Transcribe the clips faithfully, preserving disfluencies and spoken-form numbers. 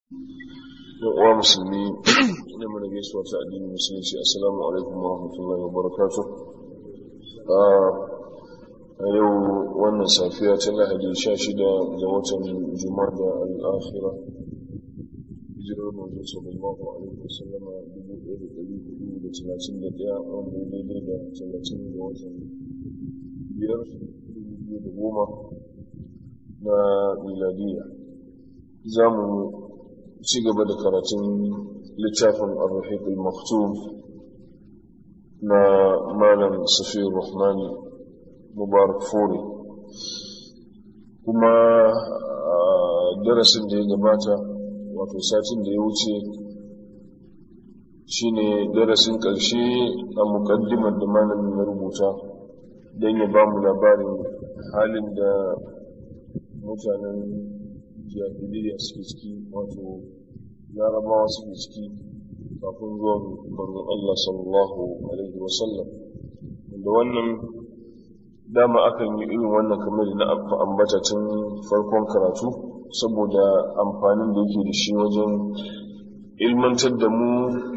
wa musulmi ina mana gaisuwa ta addinin musulunci. Assalamu alaikum wa rahmatullahi wa barakatuh. A yau wannan safiya ta Lahadi sha shida ga watan Jumada al-Akhira, hijirar manzo sallallahu alaihi wa sallama dubu ɗaya da ɗari hudu da talatin da ɗaya, wanda daidai da talatin ga watan biyar dubu biyu da goma na miladiya. Za mu ci gaba da karatun littafin ar-Rahiq al-Maktum na Malam Safiyur Rahman Mubarak Furi, kuma darasin da ya gabata, wato satin da ya wuce, shine darasin ƙarshe a muƙaddimar da malamin ya rubuta don ya ba mu labarin halin da mutanen jahiliya suke ciki, wato larabawa suke ciki kafin zuwan manzon Allah sallallahu alaihi wasallam. Da wannan dama akan yi irin wannan kamar da na ambata tun farkon karatu, saboda amfanin da yake da shi wajen ilmantar da mu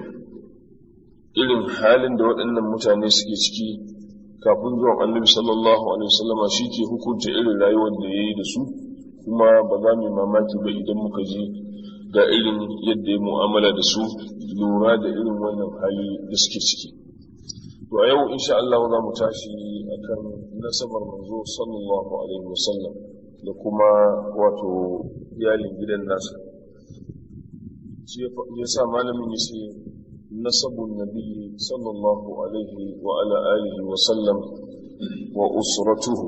irin halin da waɗannan mutane suke ciki kafin zuwan annabi sallallahu alaihi wasallama. Shi ke hukunta irin rayuwar da ya yi da su, kuma ba za mu yi mamaki ba idan muka ji ga irin yadda ya mu'amala da su, lura da irin wannan hali da suke ciki. To a yau insha Allah za mu tashi akan nasabar manzo sallallahu alaihi wasallam da kuma wato iyalin gidan nasa. Shi ya sa malamin ya ce nasabun nabi sallallahu alaihi wa ala alihi wa sallam wa usratuhu.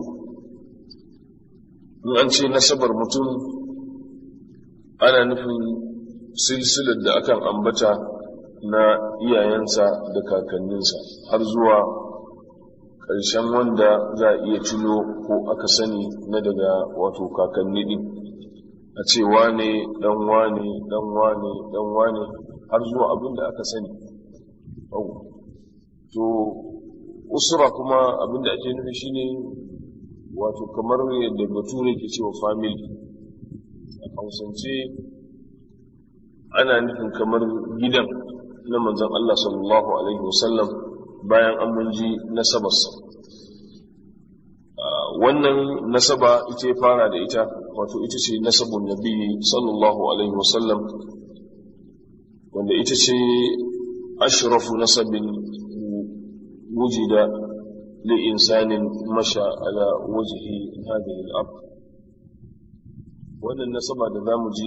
In an ce nasabar mutum ana nufin silsilar da akan ambata na iyayensa da kakanninsa har zuwa ƙarshen wanda za a iya tuno ko aka sani na daga wato kakanni ɗin, a ce wane ɗan wane ɗan wane ɗan wane har zuwa abin da aka sani. To usura kuma abin da ake nufi shine wato kamar yadda bature ke cewa family a hausance, ana nufin kamar gidan na manzon Allah sallallahu alaihi wasallam bayan an munji nasabarsa. Wannan nasaba ita ya fara da ita, wato ita ce nasabun nabi sallallahu alaihi wasallam, wanda ita ce ashrafu nasabin wujida li insanin masha ala wajhi hadhihi al-ard. wannan nasaba da zamu ji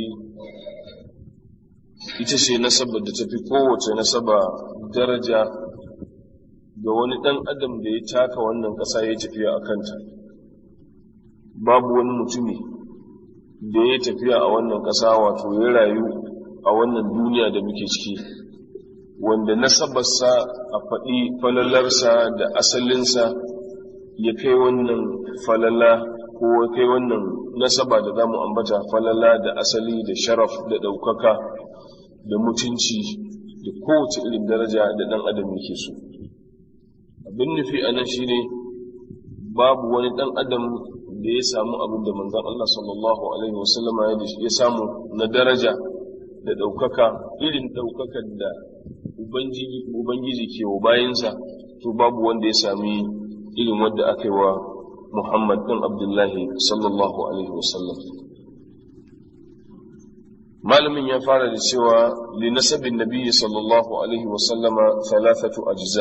ita ce nasabar da tafi kowace nasaba daraja ga wani dan adam da ya taka wannan kasa ya tafiya a kanta. Babu wani mutumi da ya tafiya a wannan kasa, wato ya rayu a wannan duniya da muke ciki, wanda nasabarsa a faɗi falalarsa da asalinsa ya kai wannan falala, ko ya kai wannan nasaba da zamu ambata falala da asali da sharaf da ɗaukaka da mutunci da kowace irin daraja da ɗan adam yake so. Abin nufi a nan shine babu wani ɗan adam da ya samu abin da manzon Allah sallallahu alaihi wasallama ya samu na daraja da ɗaukaka, irin ɗaukakar da Ubangiji ke wa bayansa, to babu wanda ya sami irin wadda aka yi wa Muhammad ɗin Abdullahi sallallahu alaihi wasallam. Malamin ya fara da cewa li nasabin nabiyyi sallallahu alaihi wasallama thalathatu ajza.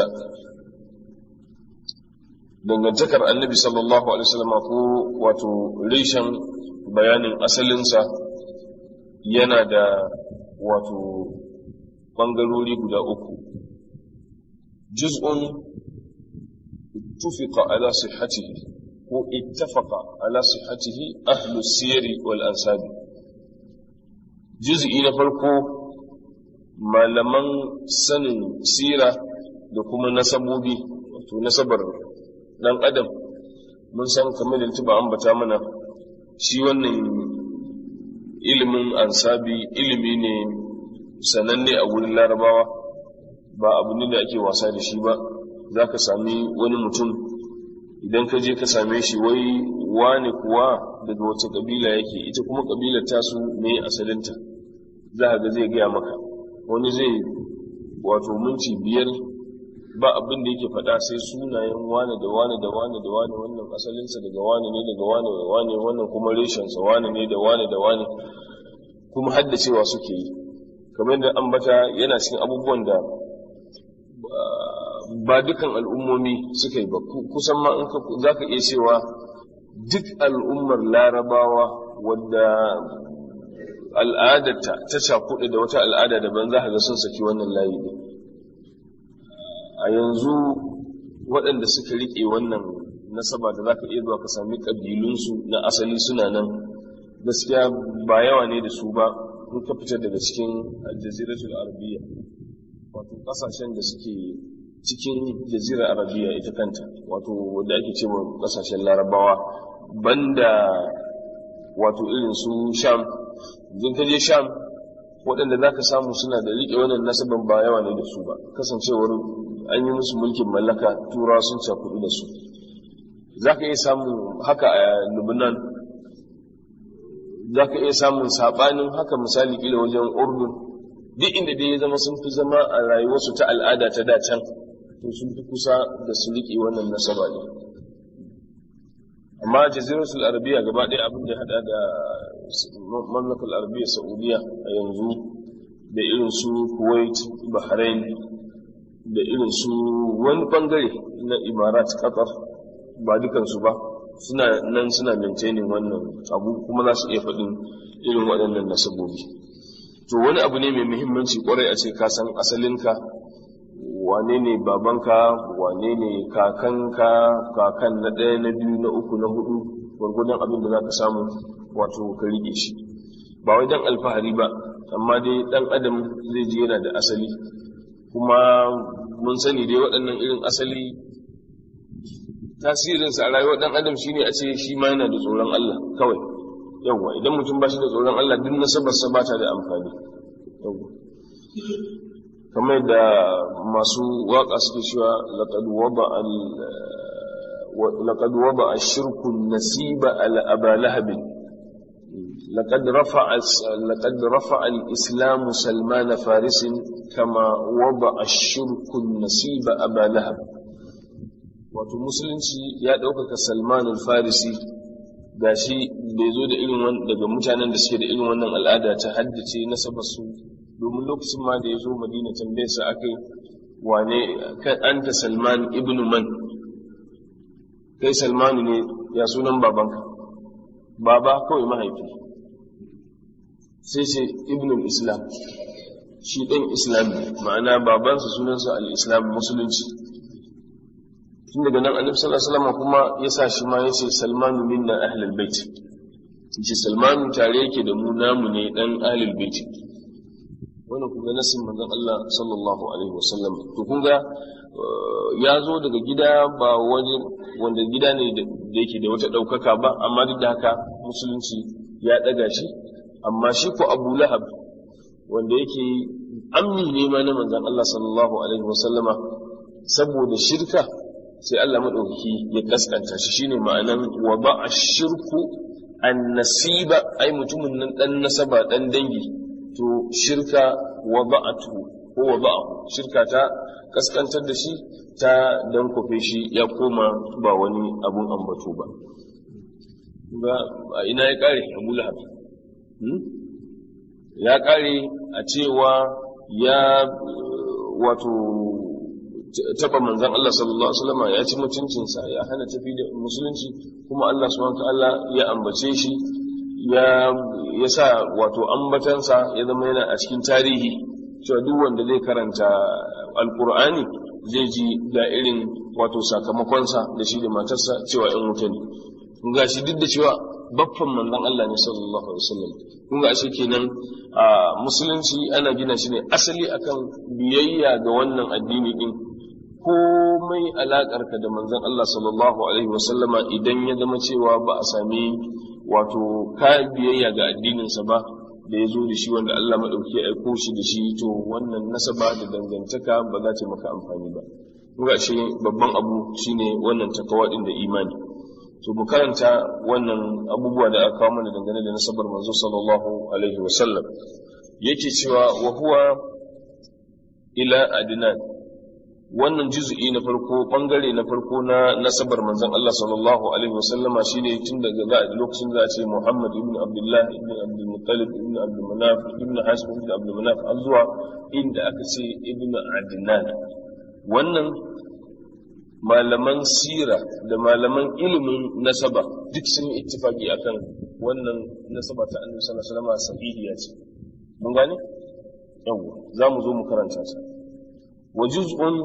Dangantakar annabi sallallahu alaihi wasallama ko wato reshen bayanin asalinsa yana da wato bangarori guda uku. Juz'un ittifaqa ala sihhatihi ko ittafaqa ala sihhatihi ahlu siyari wal ansabi. Juz'i na farko malaman sanin sira da kuma nasabobi, wato nasabar dan adam. Mun san kamar da tuba ambata mana shi wannan ilimin ansabi ilimi ne sananne a wurin larabawa, ba abu ne da ake wasa da shi ba. Za ka sami wani mutum, idan ka je ka same shi, wai wane kuwa daga wace kabila yake, ita kuma kabilar tasu me asalinta, za ka ga zai gaya maka wani zai wato minti biyar ba abin da yake faɗa sai sunayen wane da wane da wane da wane, wannan asalinsa daga wane ne daga wane da wane, wannan kuma reshensa wane ne da wane da wane, kuma haddacewa suke yi. Kamar da ambata yana cikin abubuwan da ba dukan al'ummomi suka yi ba, kusan ma in za ka iya cewa duk al'ummar larabawa wadda al'adarta ta cakuɗe da wata al'ada daban za ka ga sun saki wannan layi ne. A yanzu waɗanda suka riƙe wannan nasaba da za ka iya zuwa ka sami ƙabilunsu na asali suna nan, gaskiya ba yawa ne da su ba in ka fitar daga cikin aljaziratul arabiya, wato ƙasashen da suke cikin jazirar arabiya ita kanta, wato wadda ake cewa ƙasashen larabawa, banda wato irin su sham. Idan ka je sham, waɗanda za ka samu suna da riƙe wannan nasaban ba yawa ne da su ba, kasancewar an yi musu mulkin mallaka, turawa sun cakudu da su. Za ka iya samun haka a Lubnan, za ka iya samun saɓanin haka misali ƙila wajen Urdun, duk inda dai ya zama sun fi zama a rayuwarsu ta al'ada ta da can, to sun fi kusa da su riƙe wannan nasaba ne. Amma jaziratul arabiya gaba ɗaya abin da ya haɗa da mamlakar arabiya saudiya a yanzu, da irin su kuwait, bahrain, da irin su wani bangare na imarat, qatar, ba dukansu ba, suna nan suna maintaining wannan abu, kuma za su iya faɗin irin waɗannan nasabobi. To wani abu ne mai muhimmanci kwarai a ce ka san asalinka, wane ne babanka, wane ne kakanka, kakan na ɗaya, na biyu, na uku, na hudu, gwargwadon abin da za ka samu wato ka riƙe shi. Ba wai dan alfahari ba, amma dai ɗan adam zai ji yana da asali, kuma mun sani dai waɗannan irin asali tasirinsa a rayuwar ɗan adam shine a ce shi ma yana da tsoron Allah kawai. Yawwa, idan mutum ba shi da tsoron Allah duk nasabarsa ba ta da amfani. Yawwa, kamar da masu waƙa suke cewa laqad wada'a laqad wada'a ash-shirku nasiba ala aba lahab, laqad rafa'a laqad rafa'a al-islam salman faris kama wada'a ash-shirku nasiba aba lahab. Wato musulunci ya ɗaukaka Salman al-Farisi, gashi bai zo da irin wannan daga mutanen da suke da irin wannan al'ada ta haddace nasabar su, domin lokacin ma da ya zo Madina tambayar sa akai wane kai anta Salman ibn man, kai Salmanu ne, ya sunan babanka? Baba kawai mahaifi. Sai ce ibn al-Islam, shi ɗan Islam, ma'ana babansa sunansa al-Islam, musulunci. Tun daga nan annabi sallallahu alaihi wasallam kuma ya sa shi ma yace Salmanu minna ahlul bait, yace Salmanu tare yake da mu, namu ne dan ahlul bait. Wannan kuma nasin manzon Allah sallallahu alaihi wasallam. To kun ga ya zo daga gida ba wani wanda gida ne da yake da wata daukaka ba, amma duk da haka musulunci ya daga shi. Amma shi ko Abu Lahab, wanda yake ammi ne ma na manzon Allah sallallahu alaihi wasallama, saboda shirka sai Allah maɗaukaki ya kaskanta shi. Shine ma'anan wa ba'a shirku an nasiba, ai mutumin nan dan nasaba dan dangi, to shirka wa ba'atu ko wa ba'ahu, shirka ta kaskantar da shi, ta dan kofe shi ya koma ba wani abun ambato ba. Ga ina ya kare Abu Lahab, hmm? ya kare a cewa ya wato taba manzon Allah sallallahu alaihi wasallam, ya ci mutuncinsa, ya hana tafi da musulunci, kuma Allah subhanahu wataala ya ambace shi, ya ya sa wato ambatansa ya zama yana a cikin tarihi, cewa duk wanda zai karanta alqur'ani zai ji da irin wato sakamakonsa da shi da matarsa, cewa in wuta ne. Kun ga shi duk da cewa baffan manzon Allah ne sallallahu alaihi wasallam. Kun ga shi kenan a musulunci ana gina shi ne asali akan biyayya ga wannan addini din. Komai alaƙarka da manzon Allah sallallahu alaihi wasallama idan ya zama cewa ba a sami wato kayan biyayya ga addininsa ba da ya zo da shi, wanda Allah maɗauki ya aiko shi da shi, to wannan nasaba da dangantaka ba za ta maka amfani ba. Kuma shi babban abu shine wannan takawa din da imani. To mu karanta wannan abubuwa da aka kawo mana dangane da nasabar manzo sallallahu alaihi wasallam. yake cewa wa huwa ila adnan, wannan juz'i na farko, bangare na farko na nasabar manzon Allah sallallahu alaihi wasallama shine tun daga za a lokacin za a ce Muhammad ibn Abdullah ibn Abdul Muttalib ibn Abdul Manaf ibn Hashim ibn Abdul Manaf har zuwa inda aka ce ibn Adnan. Wannan malaman sira da malaman ilimin nasaba duk sun yi ittifaki akan wannan nasaba ta Annabi sallallahu alaihi wasallama sahihiya ce. Mun gane? Yawwa za mu zo mu karanta ta. Wa juz'un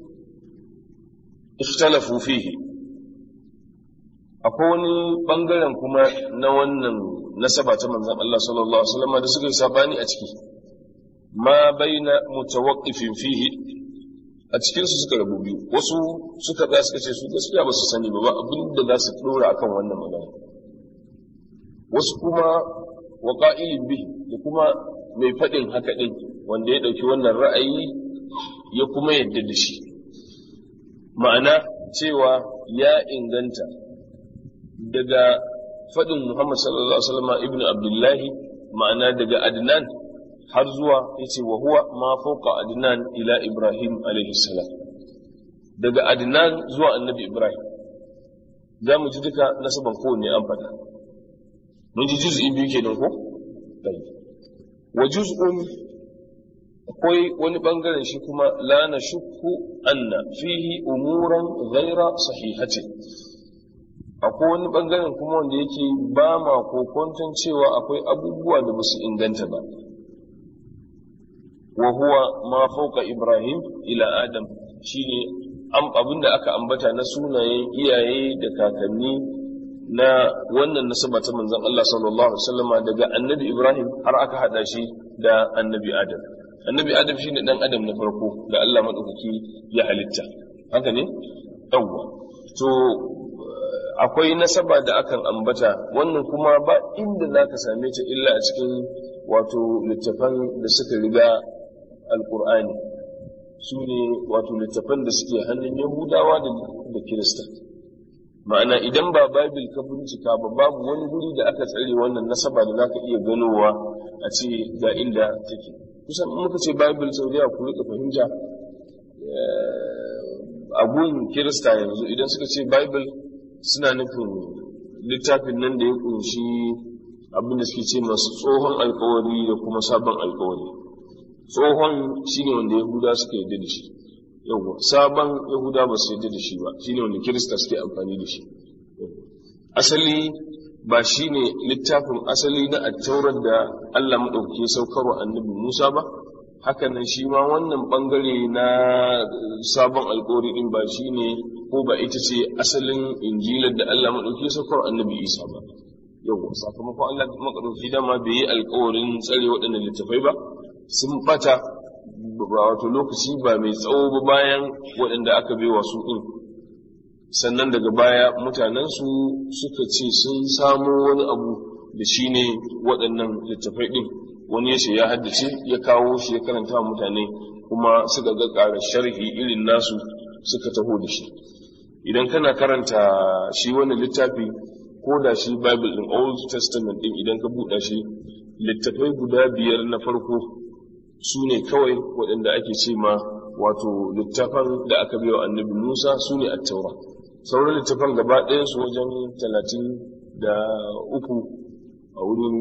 ikhtalafu fihi, akwai wani bangaren kuma na wannan nasaba ta manzon Allah sallallahu alaihi wasallam da suka yi sabani a ciki, ma baina mutawaqqifin fihi, a cikin su suka rabu biyu. Wasu suka ga suka ce su gaskiya ba su sani ba abinda za su dora akan wannan magana, wasu kuma waqa'ilin bihi, da kuma mai fadin haka din wanda ya dauki wannan ra'ayi ya kuma yadda da shi, ma'ana cewa ya inganta daga faɗin Muhammad sallallahu alaihi wasallam ibn Abdullahi, ma'ana daga Adnan har zuwa yace wa huwa ma fawqa Adnan ila Ibrahim alaihi salam, daga Adnan zuwa annabi Ibrahim. Za mu ji duka nasaban kowanne an faɗa. Mun ji juz'i biyu kenan ko? Wa juz'un, akwai wani bangaren shi kuma la na shukku anna fihi umuran ghaira sahihati, akwai wani bangaren kuma wanda yake ba ma kokonton cewa akwai abubuwa da basu inganta ba. Wa huwa ma fawqa Ibrahim ila Adam, shine abinda aka ambata na sunayen iyaye da kakanni na wannan nasaba ta manzon Allah sallallahu alaihi wasallama daga annabi Ibrahim har aka hada shi da annabi Adam. Annabi Adam shine dan Adam na farko da Allah madaukaki ya halitta, haka ne? Yawwa. To akwai nasaba da akan ambata, wannan kuma ba inda zaka same ta illa a cikin wato littafan da suka riga Alqur'ani, su ne wato littafan da suke hannun Yahudawa da Kirista. Ma'ana idan ba Bible ka bincika ba, babu wani guri da aka tsare wannan nasaba da zaka iya ganowa a ce ga inda take. Kusan muka ce Bible sau da ku rika fahimta abun Kirista yanzu idan suka ce Bible suna nufin littafin nan da ya kunshi abin da suke ce masu tsohon alkawari da kuma sabon alkawari. Tsohon shine wanda Yahuda suka yarda da shi, yawa sabon Yahuda ba su yarda da shi ba, shine wanda Kirista suke amfani da shi. Asali ba shi ne littafin asali na attaurar da Allah maɗauki saukarwa annabi Musa ba, haka nan shi ma wannan ɓangare na sabon alƙawari ɗin ba shi ne ko ba ita ce asalin injilar da Allah maɗauki saukarwa annabi Isa ba. Yau, sakamakon Allah maɗauki dama bai yi alƙawarin tsare waɗannan littafai ba, sun ɓata wato lokaci ba mai tsawo ba bayan waɗanda aka bai wa su ɗin. Sannan daga baya mutanensu suka ce sun samo wani abu da shi ne waɗannan littafai ɗin, wani ya ce ya haddace ya kawo shi ya karanta mutane kuma suka ga ƙara sharhi irin nasu suka taho da shi. Idan kana karanta shi wani littafi ko da shi Bible ɗin Old Testament ɗin, idan ka buɗa shi littafai guda biyar na farko su ne kawai waɗanda ake ce ma wato littafan da aka bai wa annabi Musa su ne at-Taura. Sauran littafan gaba ɗayansu wajen talatin da uku a wurin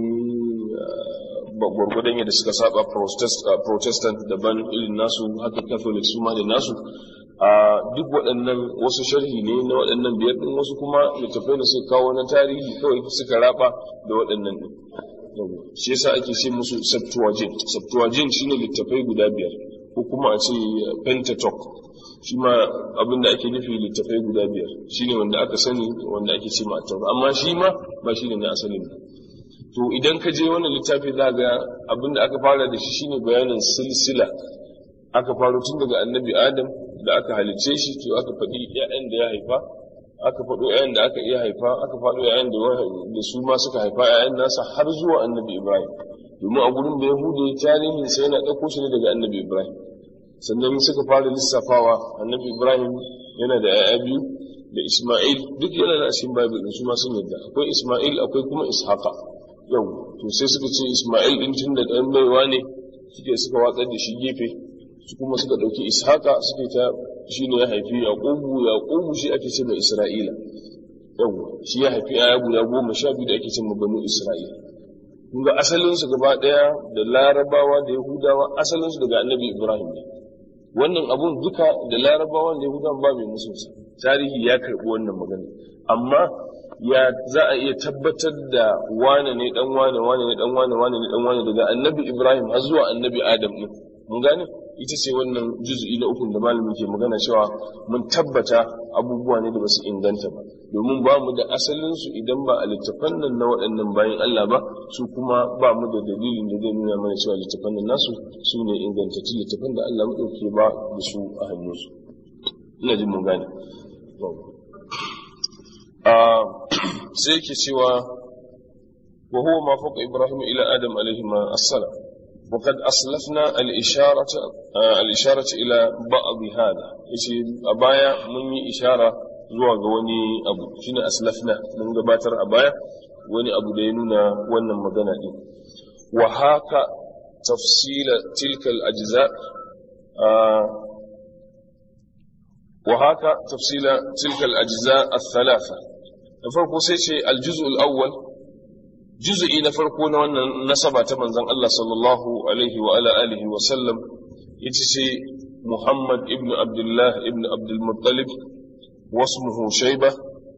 gwargwadon yadda suka saba protestant daban irin nasu, haka catholic su ma da nasu. A duk waɗannan wasu sharhi ne na waɗannan biyar ɗin, wasu kuma littafai da suka kawo na tarihi kawai suka raba da waɗannan ɗin. Shi yasa ake ce musu Septuagint. Septuagint shine littafai guda biyar, ko kuma a ce Pentateuch. Shi ma abin da ake nufi littafai guda biyar shine wanda aka sani, wanda ake ce ma Taura, amma shi ma ba shi ne na asalin ba. To idan ka je wannan littafi za ga abin da aka fara da shi shine bayanin silsila. Aka faro tun daga annabi Adam da aka halicce shi, to aka faɗi ƴaƴan da ya haifa, aka faɗo ƴaƴan da aka iya haifa, aka faɗo ƴaƴan da su ma suka haifa ƴaƴan nasa har zuwa annabi Ibrahim. Domin a gurin da Yahudu tarihin sai yana ɗauko shi ne daga annabi Ibrahim. Sannan suka fara lissafawa annabi Ibrahim yana da ƴaƴa biyu da Isma'il, duk yana da cikin Bible din su ma sun yadda akwai Isma'il akwai kuma Ishaqa. Yau to sai suka ce Isma'il din tun da ɗan baiwa ne suke suka watsar da shi gefe su kuma suka ɗauki Ishaqa suke ta shi ne ya haifi Yaqubu Yaqubu shi ake ce mai Isra'ila yawa shi ya haifi aya guda goma sha biyu da ake ce mai banu Isra'ila kun ga asalinsu gaba ɗaya da Larabawa da Yahudawa asalinsu daga Annabi Ibrahim ne wannan abun duka da Larabawa da Yahudawa ba mai musu tarihi ya karɓi wannan magana amma ya za a iya tabbatar da wane ne dan wane wane ne dan wane wane ne dan wane daga Annabi Ibrahim har zuwa Annabi Adam ne mun gane ita ce wannan juz'i na uku da malamin ke magana cewa mun tabbata abubuwa ne da basu inganta ba domin ba mu da asalin su idan ba a littafan nan na waɗannan bayan Allah ba su kuma ba mu da dalilin da zai nuna mana cewa littafan nan nasu su ne ingantattun littafan da Allah madauke ba da su a hannunsu ina jin mun gane sai yake cewa wa huwa ma faqa Ibrahim ila Adam alayhi assalam وقد أسلفنا الإشارة الإشارة إلى بعض هذا إيش أبايا مني إشارة زوا غوني أبو شنو أسلفنا من قباتر أبايا وني أبو دينونا ون مدنا دي وهاك تفصيل تلك الأجزاء آه وهاك تفصيل تلك الأجزاء الثلاثة نفرق سيشي الجزء الأول juz'i na farko na wannan nasaba ta manzon Allah sallallahu alaihi wa ala alihi wa sallam yace ce Muhammad ibn Abdullah ibn Abdul Muttalib wasmuhu Shayba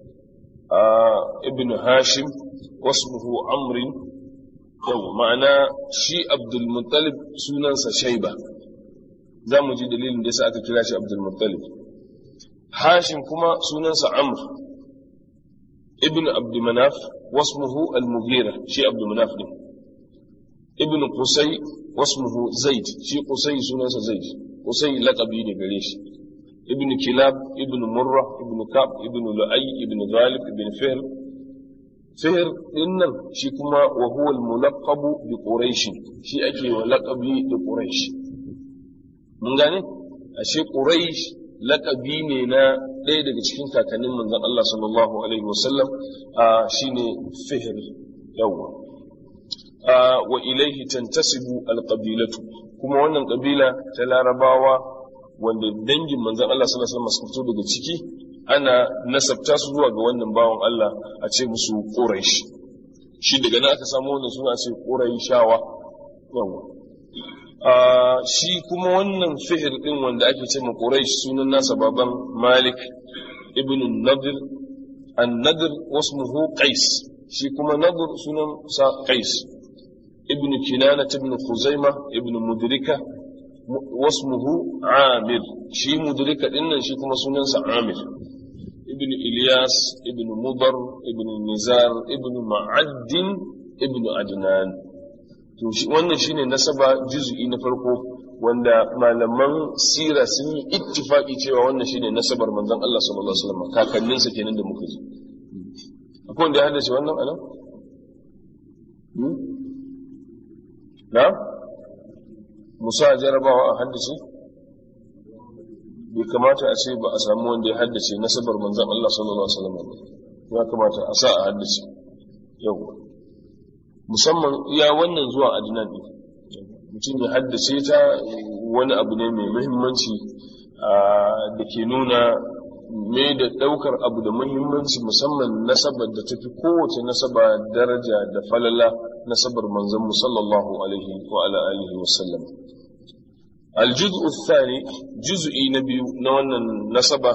ibn Hashim wasmuhu Amr yau ma'ana shi Abdul Muttalib sunansa Shayba zamu ji dalilin da yasa aka kira shi Abdul Muttalib Hashim kuma sunansa Amr ibn Abd Manaf واسمه المغيرة شي عبد مناف ابن قصي واسمه زيد شي قصي سنة زيد قصي لقبي ne gare shi ابن كلاب ابن مرة ابن كعب ابن لؤي ابن غالب ابن فهر فهر إنن شي كما وهو الملقب بقريش شي أكي ولقبي بقريش من gane ashe quraish laqabi ne na ɗaya daga cikin kakannin manzon Allah sallallahu alaihi wasallam shine fihr yawa wa ilaihi tantasibu alqabilatu kuma wannan kabila ta larabawa wanda dangin manzon Allah sallallahu alaihi wasallam suka fito daga ciki ana nasabta su zuwa ga wannan bawan Allah a ce musu quraish shi daga nan aka samu wannan suna ce quraishawa yawa shi kuma wannan fihr din wanda ake ce ma quraish sunan nasa baban malik ibn nadir an-nadir wasmuhu qais shi kuma nadir sunan sa qais ibn kinana ibn khuzaimah ibn mudrika wasmuhu amir shi mudrika dinnan shi kuma sunan sa amir ibn ilyas ibn mudar ibn nizar ibn ma'ad ibn adnan to wannan shine nasaba juz'i na farko wanda malaman sira sun yi ittifaqi cewa wannan shine nasabar manzon Allah sallallahu alaihi wasallam kakannin sa kenan da muka ji akwai wanda ya haddace wannan anan hmm? na musa jarabawa a haddace bai kamata a ce ba a samu wanda ya haddace nasabar manzon Allah sallallahu alaihi wasallam ya kamata a sa a haddace yau musamman iya wannan zuwa adinan ɗin mutum ya haddace ta wani abu ne mai muhimmanci da ke nuna me da ɗaukar abu da muhimmanci musamman nasabar da tafi kowace nasaba daraja da falala nasabar manzon mu sallallahu alaihi wa ala alihi wa sallam الجزء الثاني جزء نبي نوانا نسبة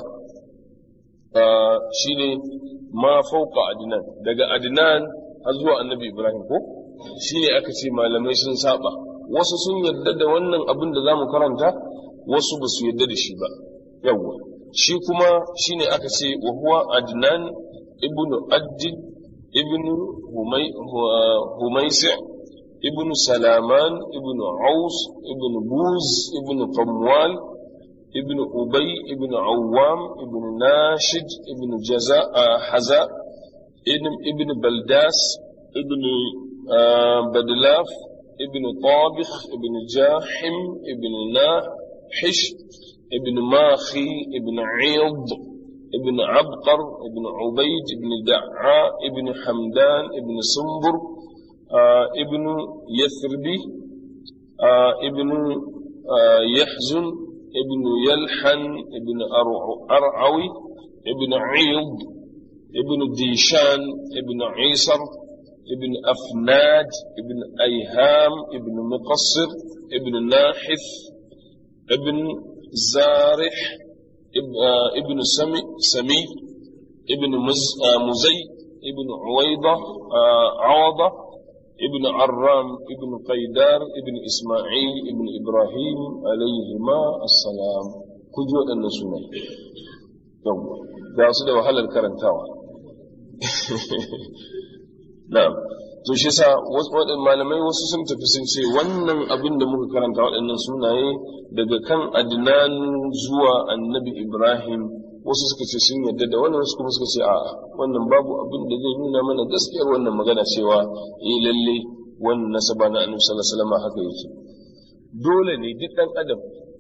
شيني ما فوق عدنان دقى عدنان أزوى النبي إبراهيم كو شيني أكتي ما لم يسن سابا wasu sun yarda da wannan abin da za mu karanta wasu ba su yarda da shi ba yawwa shi kuma shine aka ce wa huwa adnan ibnu addid ibnu humay humaysi ibnu salaman ibnu aus ibnu buz ibnu qamwal ibnu ubay ibnu awwam ibnu nashid ibnu jaza haza ibnu baldas ibnu badlaf ابن طابخ ابن جاحم ابن ناحش ابن ماخي ابن عيض ابن عبقر ابن عبيد ابن دعاء ابن حمدان ابن سنبر ibn Yathrbi ibn Yahzun ibn Yalhan ibn Ar'awi ibn Iyad ibn Dishan ibn Isar ibn Afnad ibn Ayham ibn Muqassir ibn Nahith ibn Zarih ibn Sami Sami ibn Muzay ibn Uwayda Awada ibn Arram ibn Qaydar ibn Ismail ibn Ibrahim alayhima assalam. Kun ji waɗannan sunaye yawwa ga su da wahalar karantawa. na'am to shi yasa wasu waɗannan malamai wasu sun tafi sun ce wannan abin da muka karanta waɗannan sunaye daga kan Adnan zuwa annabi Ibrahim, wasu suka ce sun yarda da wannan, wasu kuma suka ce a'a wannan babu abin da zai nuna mana gaskiyar wannan magana cewa eh lalle wannan nasaba na annabi sallallahu alaihi wasallam haka yake. Dole ne duk dan adam,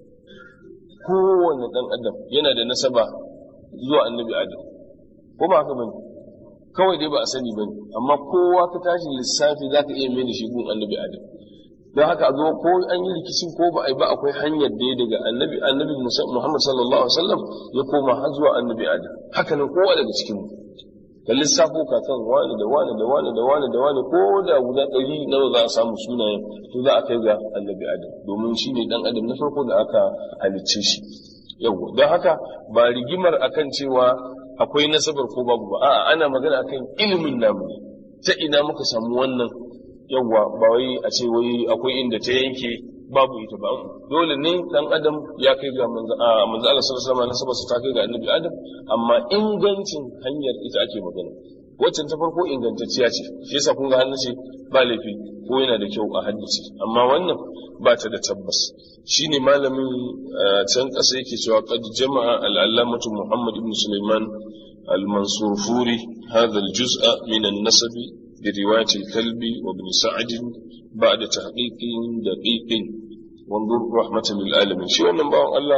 kowanne dan adam yana da nasaba zuwa annabi Adam, ko ba haka bane? Kawai dai ba a sani bane, amma kowa ka tashi lissafi zaka iya mai da shi gun annabi Adam. Don haka a zo ko an yi rikicin ko ba a yi ba, akwai hanyar da daga annabi annabi Muhammad sallallahu alaihi wasallam ya koma har zuwa annabi Adam. Haka nan kowa daga cikin mu ka lissafo kakan wani da wani da wani da wani da wani, ko da guda ɗari nawa za a samu sunayen, to za a kai ga annabi Adam, domin shi ne dan adam na farko da aka halicce shi. Yau don haka ba rigimar akan cewa akwai nasabar ko babu ba, a'a ana magana akan ilimin namu, ta ina muka samu wannan. Yawwa ba wai a ce wai akwai inda ta yanke babu ita ba, dole ne dan adam ya kai ga manzo a manzo Allah sallallahu alaihi wasallam nasabar sa ta kai ga annabi Adam, amma ingancin hanyar ita ake magana. Waccan ta farko ingantacciya ce, shi yasa kun ga hannu ce ba laifi ko yana da kyau a haddace, amma wannan ba ta da tabbas. Shine malamin can kasa yake cewa qad jama'a al-allamatu Muhammad ibn Sulaiman al-Mansurfuri hadha al-juz'a min an-nasab برواية الكلب وابن سعد بعد تحقيق دقيق وانظر رحمة للعالمين. شو أنا بقول الله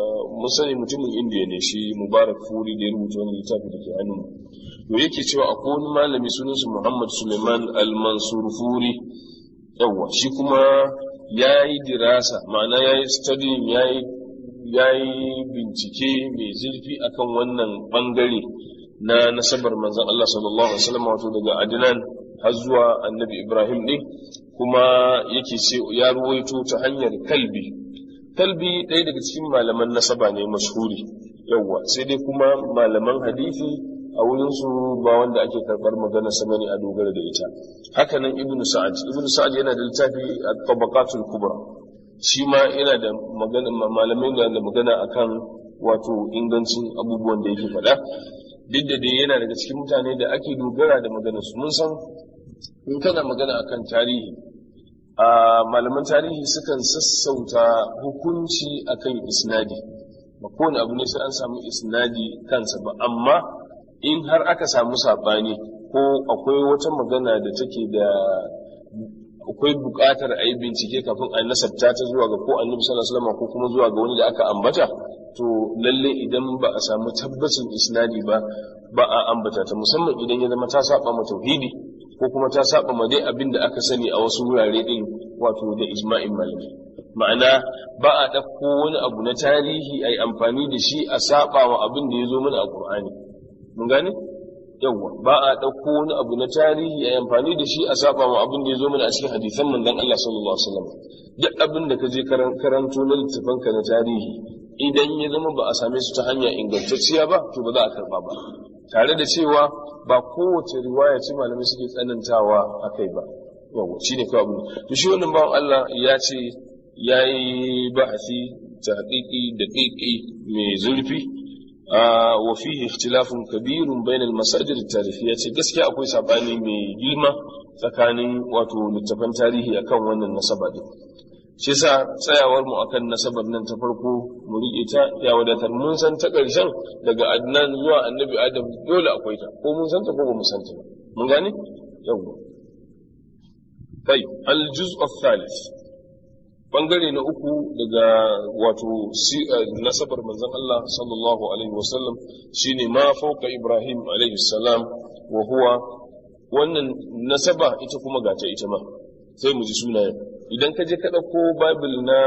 مسني متم إنديا نشي مبارك فوري ديرو جون يتابع عنه ويكي شو أقول ما لم يسنس محمد سليمان المنصور فوري يوا شي كما yayi dirasa, ma'ana yayi study, yayi yayi bincike mai zurfi akan wannan bangare na nasabar manzon Allah sallallahu alaihi wasallam, wato daga Adnan har zuwa annabi Ibrahim din, kuma yake ce ya ruwaito ta hanyar kalbi. Kalbi ɗaya daga cikin malaman nasaba ne mashhuri, yawa sai dai kuma malaman hadisi a wurin su ba wanda ake karbar magana sa bane a dogara da ita. Haka nan Ibn Sa'ad, Ibn Sa'ad yana da littafi at-Tabaqatul Kubra, shi ma yana da magana, malamai da magana akan wato ingancin abubuwan da yake faɗa. Duk da dai yana daga cikin mutane da ake dogara da maganarsu. Mun san in kana magana akan tarihi, a malaman tarihi sukan sassauta hukunci akan isnadi, ba kowane abu ne sai an samu isnadi kansa ba, amma in har aka samu saɓani ko akwai wata magana da take da akwai buƙatar a yi bincike kafin a nasabta ta zuwa ga ko annabi sallallahu alaihi wasallam ko kuma zuwa ga wani da aka ambata, to lalle idan ba a samu tabbacin isnadi ba ba a ambata ta, musamman idan ya zama ta saba ma tauhidi ko kuma ta saba ma dai abin da aka sani a wasu wurare din, wato da ijma'in malami. Ma'ana ba a ɗauko wani abu na tarihi a yi amfani da shi a saba wa abin da ya zo mana a Qur'ani. Mun gane? Yawwa, ba a ɗauko wani abu na tarihi a yi amfani da shi a saba wa abin da ya zo mana a cikin hadisan manzon Allah sallallahu alaihi wasallam. Duk abin da ka je karanto na littafanka na tarihi, idan ya zama ba a same su ta hanya ingantacciya ba, to ba za a karba ba, tare da cewa ba kowace riwaya ce malamai suke tsanantawa a kai ba. Yawwa, shi ne kawai abu. To shi wannan bawan Allah ya ce ya yi bahasi ta haƙiƙi da ƙiƙi mai zurfi, wa fihi ikhtilafun kabirun bainal masajid at-tarihiyya, ce gaskiya akwai sabani mai girma tsakanin wato littafan tarihi akan wannan nasaba din. Shi yasa tsayawar mu akan nasabar nan ta farko mu riƙe ta ya wadatar. Mun san ta ƙarshen daga Adnan zuwa Annabi Adam dole akwai ta, ko mun san ta ko ba mu san ta ba. Mun gane? Yawwa. Kai, al-juz' al-thalith, bangare na uku daga wato nasabar manzon Allah sallallahu alaihi wasallam shine ma fawqa Ibrahim alaihi salam wa huwa wannan nasaba ita kuma gata ita ma sai mu ji sunayen. Idan ka je ka ɗauko Bible na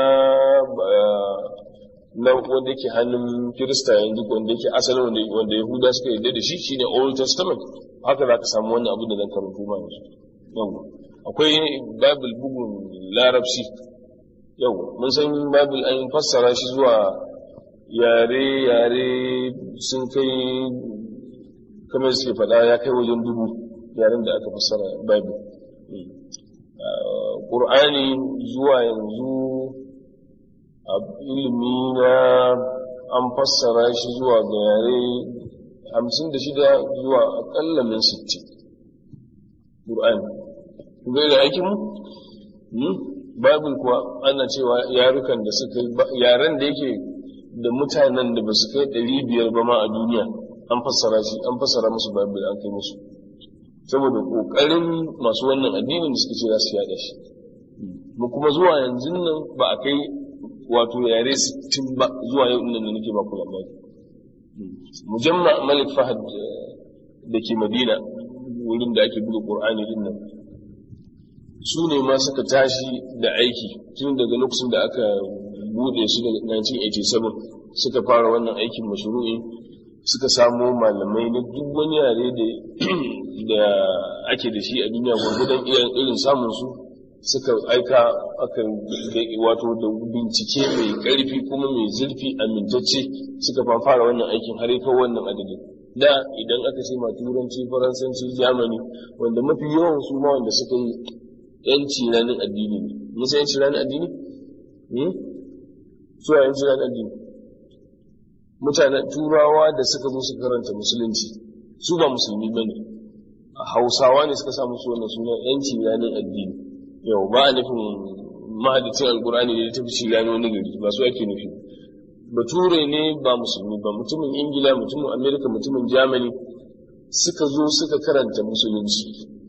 na wanda yake hannun Kirista yanzu, wanda yake asalin wanda, wanda Yahuda suka yarda da shi shine Old Testament, haka za ka samu wannan abu da zan karanto ma yanzu. Yau akwai Bible bugun Larabci. Yau mun san Bible an fassara shi zuwa yare yare sun kai kamar suke faɗa ya kai wajen dubu yaren da aka fassara Bible. Qur'ani zuwa yanzu a ilimi na an fassara shi zuwa ga yare hamsin da shida zuwa akalla min sittin. Qur'ani kuma da aikin mu Bible kuwa ana cewa yarukan da suka yaren da yake da mutanen da ba su kai ɗari biyar ba ma a duniya an fassara shi an fassara musu Bible an kai musu, saboda kokarin masu wannan addinin da suka ce za su yada shi. Mu kuma zuwa yanzu nan ba a kai wato yare sittin ba zuwa yau nan da nake ba ku labari. Mujamma Malik Fahad da ke Madina wurin da ake buga Qur'ani din nan, su ne ma suka tashi da aiki tun daga lokacin da aka bude su daga nineteen eighty-seven suka fara wannan aikin mashru'i, suka samo malamai na duk wani yare da da ake da shi a duniya gwargwadon irin samun su, suka aika aka wato da bincike mai karfi kuma mai zurfi amintacce suka fara wannan aikin har kai wannan adadin. Da idan aka ce ma turanci, faransanci, Germany, wanda mafi yawan su ma wanda suka yi yanci ranar addini ne. Musa yanci ranar addini? Hmm? Su a yanci ranar addini. Mutanen turawa da suka zo su karanta musulunci, su ba musulmi ba ne. A Hausawa ne suka samu su wannan sunan yanci ranar addini. Yau ba a nufin mahadicin Alkur'ani da ya tafi shi ranar wani gari, ba su ake nufi. Bature ne ba musulmi ba, mutumin Ingila, mutumin Amerika, mutumin Germany suka zo suka karanta musulunci.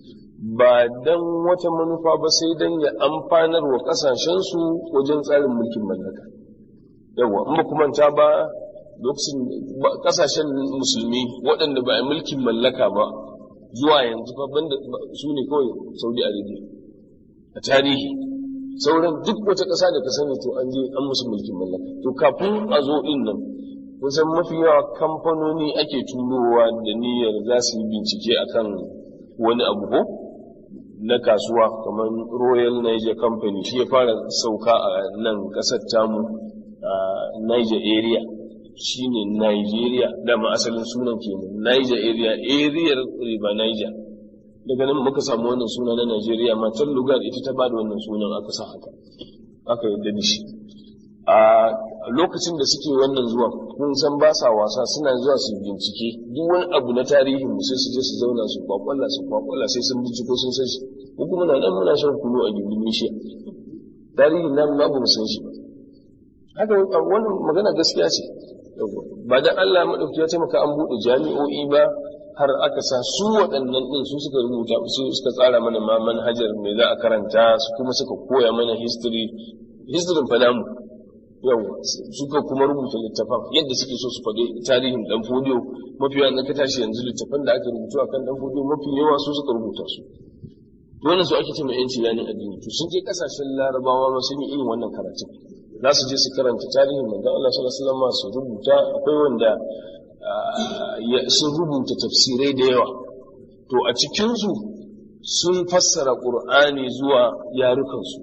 Ba don wata manufa ba sai don ya amfanar wa ƙasashensu wajen tsarin mulkin mallaka. Yawa, in ba kuma ta ba lokacin ƙasashen musulmi waɗanda ba a mulkin mallaka ba zuwa yanzu ba banda su ne kawai Saudi Arabia a tarihi. Sauran duk wata ƙasa da ka sani to an je an musu mulkin mallaka. To kafin a zo ɗin nan, kusan mafi yawa kamfanoni ake turowa da niyyar za su yi bincike akan wani abu ko na kasuwa, kamar Royal Niger Company shi ya fara sauka a nan ƙasar tamu a Niger area, shi ne Nigeria, dama asalin sunan kenan Niger area, area riba Niger. Daga nan muka samu wannan suna na Nigeria, matar lugar ita ta bada wannan sunan aka sa haka, aka yadda da shi. A lokacin da suke wannan zuwa, kun san ba sa wasa, suna zuwa su bincike duk wani abu na tarihin mu sai su je su zauna su kwakwalla su kwakwalla sai sun binciko sun san shi. Ko kuma na nan muna shan kunu a gindin bishiya, tarihin nan babu mu san shi ba. Haka wannan magana gaskiya ce. Ba dan Allah madauki ya taimaka an bude jami'o'i ba har aka sa su waɗannan ɗin su suka rubuta su suka tsara mana ma manhajar mai za a karanta, su kuma suka koya mana history history fa namu. Yau suka kuma rubuta littafan yadda suke so su faɗi tarihin dan fodiyo. Mafi yawan ka tashi yanzu littafan da aka rubuta akan dan fodiyo mafi yawa su suka rubuta su. Wannan su ake cewa yanci ranar addini. To sun je kasashen Larabawa ma sun yi irin wannan karatu. Za su je su karanta tarihin manzon Allah sallallahu alaihi wasallam su rubuta, akwai wanda sun rubuta tafsirai da yawa. To a cikin su sun fassara Qur'ani zuwa yarukansu.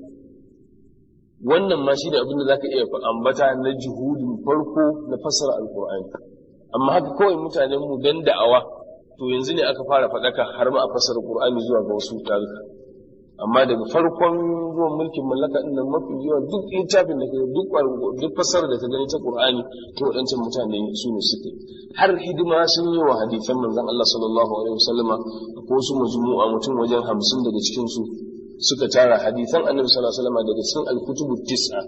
Wannan ma shi da abin da zaka iya ambata na juhudin farko na fassara Al-Qur'ani. Amma haka kawai mutanen mu dan da'awa, to yanzu ne aka fara faɗaka har ma a fassara Qur'ani zuwa ga wasu taruka. Amma daga farkon zuwan mulkin mallaka ɗin nan mafi yawa duk littafin da ka duk duk fassara da ka gani ta Qur'ani to waɗancan mutane su ne suke. Har hidima sun yi wa hadisan manzon Allah sallallahu alaihi wasallama, ko su majmu'a mutum wajen hamsin daga cikin su suka tara hadisan Annabi sallallahu alaihi wasallama daga cikin al-kutubu tis'a.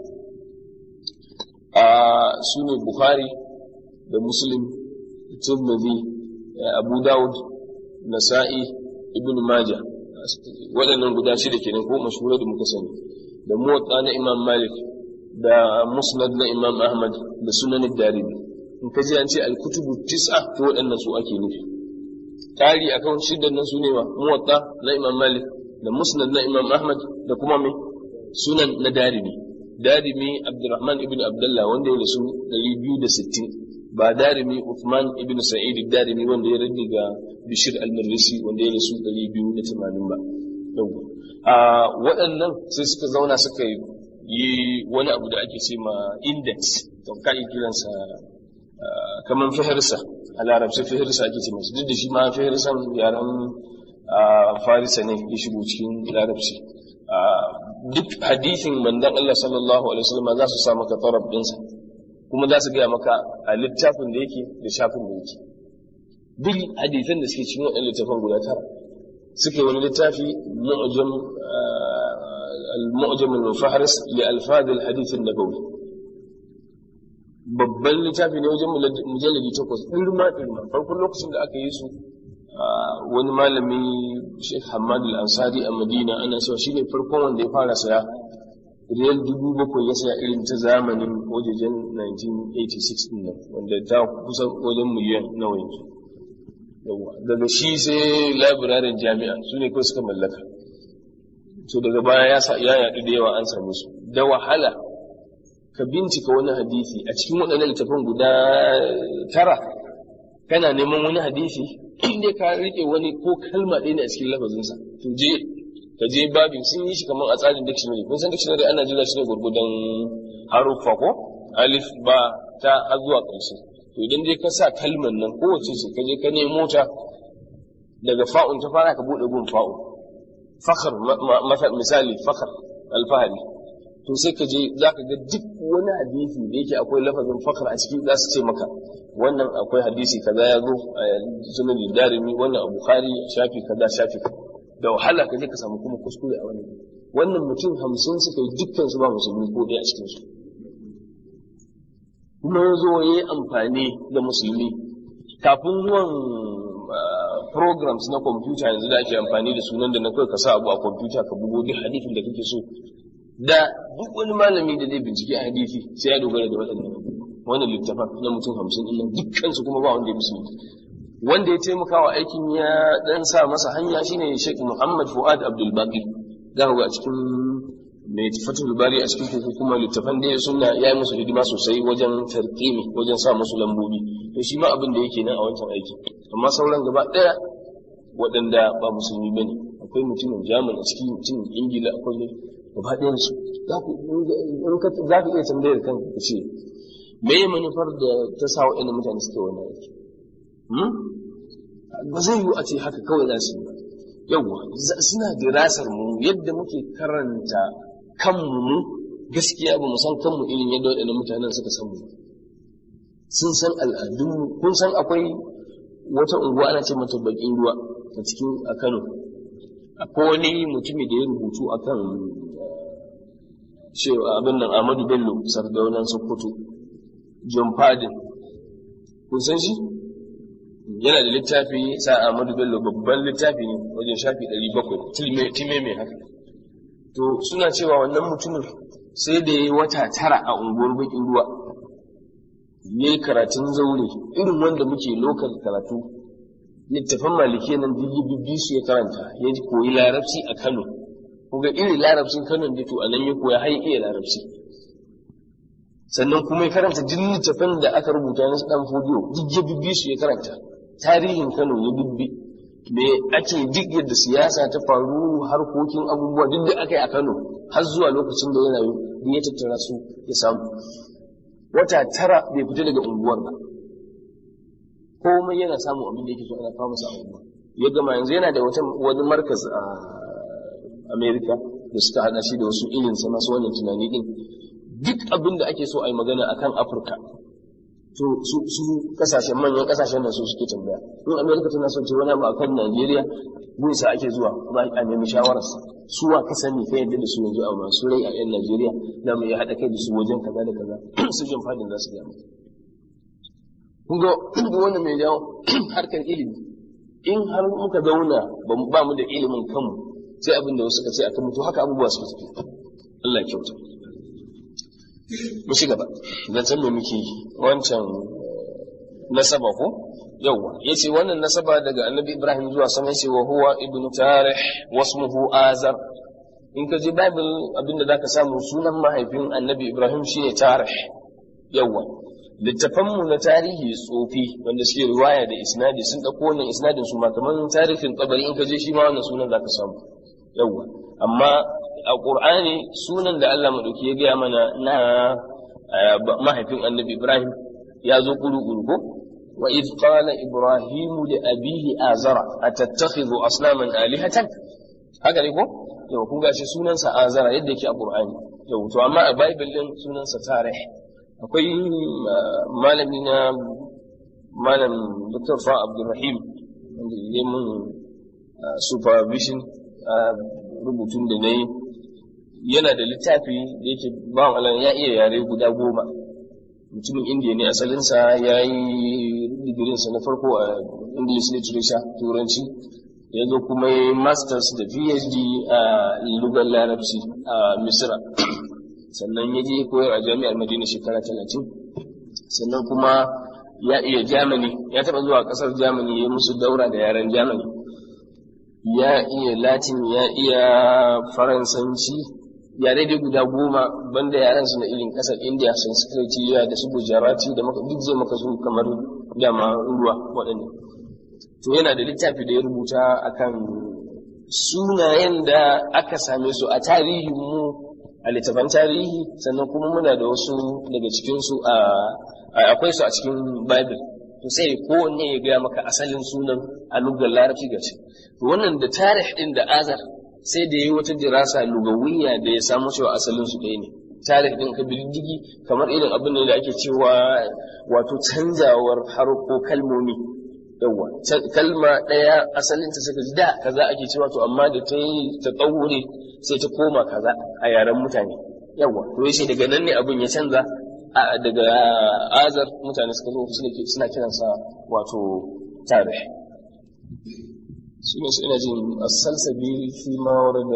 A sune Bukhari da Muslim, Tirmidhi, Abu Dawud, Nasa'i, Ibn Majah. Waɗannan guda shida kenan ko mashhurai da muka sani, da Muwatta na Imam Malik, da Musnad na Imam Ahmad, da Sunan ad-Darimi. In ka ji an ce al-kutubu tis'a to waɗannan su ake nufi. ƙari akan shiddan nan sune ma muwatta na Imam Malik da musnad na Imam Ahmad da kuma mai sunan na Darimi Darimi Abdurrahman ibn Abdullah wanda ya rasu ɗari biyu da sittin ba Darimi Uthman ibn Sa'id Darimi wanda ya rage ga Bishir al-Marrisi wanda ya rasu ɗari biyu da tamanin ba a waɗannan sai suka zauna suka yi wani abu da ake ce ma index to kai kiransa kamar fihirsa a larabci fihirsa ake ce masu duk da shi ma fihirsan yaren farisa ne ya shigo cikin larabci duk hadithin manzon Allah sallallahu alaihi wasallam za su sa maka taraf dinsa kuma za su gaya maka a littafin da yake da shafin da yake duk hadithan da suke cikin wannan littafin guda tara suke wani littafi mu'jam al-mu'jam al-mufaharis li alfaz al-hadith an-nabawi babban littafi ne wajen mujalladi takwas irma irma farkon lokacin da aka yi su wani malami Sheikh Hamad al-Ansari a Madina ana cewa shine farkon wanda ya fara saya riyal dubu bakwai ya saya irin ta zamanin wajejen nineteen eighty-six din nan wanda ta kusa wajen miliyan nawa yanzu yawa daga shi sai labirarin jami'a su ne kawai suka mallaka to daga baya ya sa ya yaɗu da yawa an same su da wahala ka bincika wani hadisi a cikin waɗannan littafin guda tara kana neman wani hadisi inda ka rike wani ko kalma ɗaya ne a cikin lafazinsa to je ka je babin sun yi shi kamar a tsarin dictionary kun san dictionary ana jira shi ne gurgudan haruffa ko alif ba ta har zuwa ƙarshe to idan dai ka sa kalmar nan kowace ce ka je ka nemo ta daga fa'un ta fara ka buɗe gun fa'un fakhr misali fakhr alfahari to sai ka je za ka ga duk wani hadisi da yake akwai lafazin fakar a ciki za su ce maka wannan akwai hadisi kaza ya zo a sunan Darimi wannan a Bukhari shafi kaza shafi da wahala ka je ka samu kuma kuskure a wannan wannan mutum hamsin suka yi dukkan su ba musulmi ko ɗaya a cikin su kuma ya zo ya yi amfani da musulmi kafin zuwan programs na kwamfuta yanzu da ake amfani da sunan da na kawai ka sa abu a kwamfuta ka bugo duk hadisin da kake so da duk wani malami da zai bincike a hadisi sai ya dogara da waɗannan wannan littafin na mutum hamsin ɗin nan dukkan su kuma ba wanda ya musulmi wanda ya taimaka wa aikin ya dan sa masa hanya shine Sheikh Muhammad Fuad Abdul Baqi za ga a cikin mai Fathul Bari a cikin kuma littafan da ya sunna ya yi musu hidima sosai wajen tarqimi wajen sa musu lambobi to shi ma abin da yake nan a wancan aiki amma sauran gaba ɗaya waɗanda ba musulmi bane akwai mutumin German a cikin mutumin Ingila akwai ne gaba ɗayan su za ku iya tambayar kanka ka ce me ya manufar da ta sa waɗannan mutane suke wannan aiki ba zai yiwu a ce haka kawai za su yi yawwa suna dirasar mu yadda muke karanta kanmu mu gaskiya ba mu san kanmu irin yadda waɗannan mutanen suka san mu sun san al'adunmu kun san akwai wata unguwa ana ce mata bakin ruwa a cikin a Kano akwai wani mutumi da ya rubutu akan cewa abin nan Ahmadu Bello Sardaunan Sokoto John Fadin kun san shi yana da littafi sa Ahmadu Bello babban littafi ne wajen shafi ɗari bakwai time mai haka to suna cewa wannan mutumin sai da ya yi wata tara a unguwar bakin ruwa ya yi karatun zaure irin wanda muke lokal karatu littafan maliki nan digibibbi su ya karanta ya koyi larabci a Kano kuga irin larabcin Kano da to anan ya koya har iya larabci sannan kuma ya karanta duk littafan da aka rubuta na dan fodiyo digibibbi su ya karanta tarihin Kano ya dubbi me ake duk yadda siyasa ta faru harkokin abubuwa duk da aka yi a Kano har zuwa lokacin da yana yi ya tattara su ya samu wata tara bai fita daga unguwar ba komai yana samun abin da yake so ana kawo masa unguwa ya gama yanzu yana da wata wani markaz a America da suka hada shi da wasu ilin sa masu wannan tunani din duk abin da ake so a yi magana akan Afirka to su su kasashen manyan kasashen nan su suke tambaya in America tana son ce wani abu akan Najeriya gun sa ake zuwa kuma a nemi shawarar sa su wa ka sani kai yadda da su yanzu a masu rai a yan Najeriya da mu yi hada kai da su wajen kaza da kaza su jin fadin za su ga mu kun ga wannan mai jawo harkar ilimi in har muka zauna ba mu da ilimin kanmu sai abin da wasu ka ce akan mutu haka abubuwa suka tafi Allah ya kyauta mu ci gaba dan san me muke wancan nasaba ko yawa yace wannan nasaba daga annabi Ibrahim zuwa sama yace wa huwa ibnu tarih wasmuhu azar. In ka ji bible abinda zaka samu sunan mahaifin annabi Ibrahim shine tarih. yawa littafanmu na tarihi tsofi wanda suke riwaya da isnadi sun dauko wannan isnadin su ma kaman tarihin Tabari in ka je shi ma wannan sunan zaka samu. yawa amma a Qur'ani sunan da Allah madauki ya gaya mana na mahaifin annabi Ibrahim ya zo kuru-kuru ko wa idh qala ibrahim li abihi azara atattakhidhu aslaman alihatan, haka ne ko yau kun ga shi sunansa azara yadda yake a Qur'ani. yau to amma a bible din sunansa tarih. akwai malami na malam Dr. Fa Abdulrahim wanda ya mun supervision rubutun da nayi, yana da littafi da yake bawan Allah ya iya yare guda goma. mutumin indiya ne asalinsa, ya yi digirinsa na farko a English literature turanci, ya zo kuma yi masters da PhD a lugar larabci a Misra. sannan ya je koyar a jami'ar Madina shekara talatin. sannan kuma ya iya Germany, ya taɓa zuwa ƙasar Germany ya musu daura da yaren Germany. ya iya Latin, ya iya Faransanci, yare dai guda goma banda yaran su na irin kasar India, Sanskrit da su Gujarati da maka duk zai maka su kamar dama ruwa waɗanda. To yana da littafi da ya rubuta akan sunayen da aka same su a tarihin mu a littafan tarihi, sannan kuma muna da wasu daga cikin su a akwai su a cikin Bible. to sai ko ne ya ga maka asalin sunan a lugar Larabci gaci. to wannan da tarih din da azar sai da yi wata dirasa lugawiyya da ya samu cewa asalin su ɗaya ne. Tarih din ka birdigi kamar irin abin da ake cewa wato canjawar harko kalmomi. yawa kalma ɗaya asalin ta suka ji da kaza ake cewa to amma da ta yi ta tsawure sai ta koma kaza a yaren mutane. yawa to yace daga nan ne abin ya canza daga azar mutane suka zo suna kiransa wato tarih. shi ne ina jin as-salsabi fi ma warada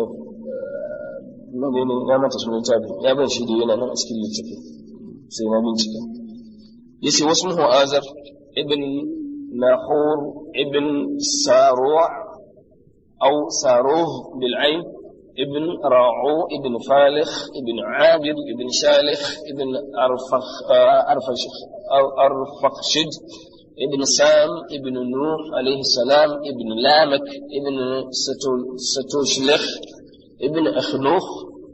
ne ne ya mata sunan tabi ya ban shi da yana nan a cikin littafi sai na bincika. yace wasu mu azar ibn nahur ibn saru' aw saruh bil ayn ibn ra'u ibn falikh ibn abir ibn shalikh ibn arfakh arfakh arfakhshid ابن سام ابن نوح عليه السلام ابن لامك ابن ستوشلخ ابن أخنوخ.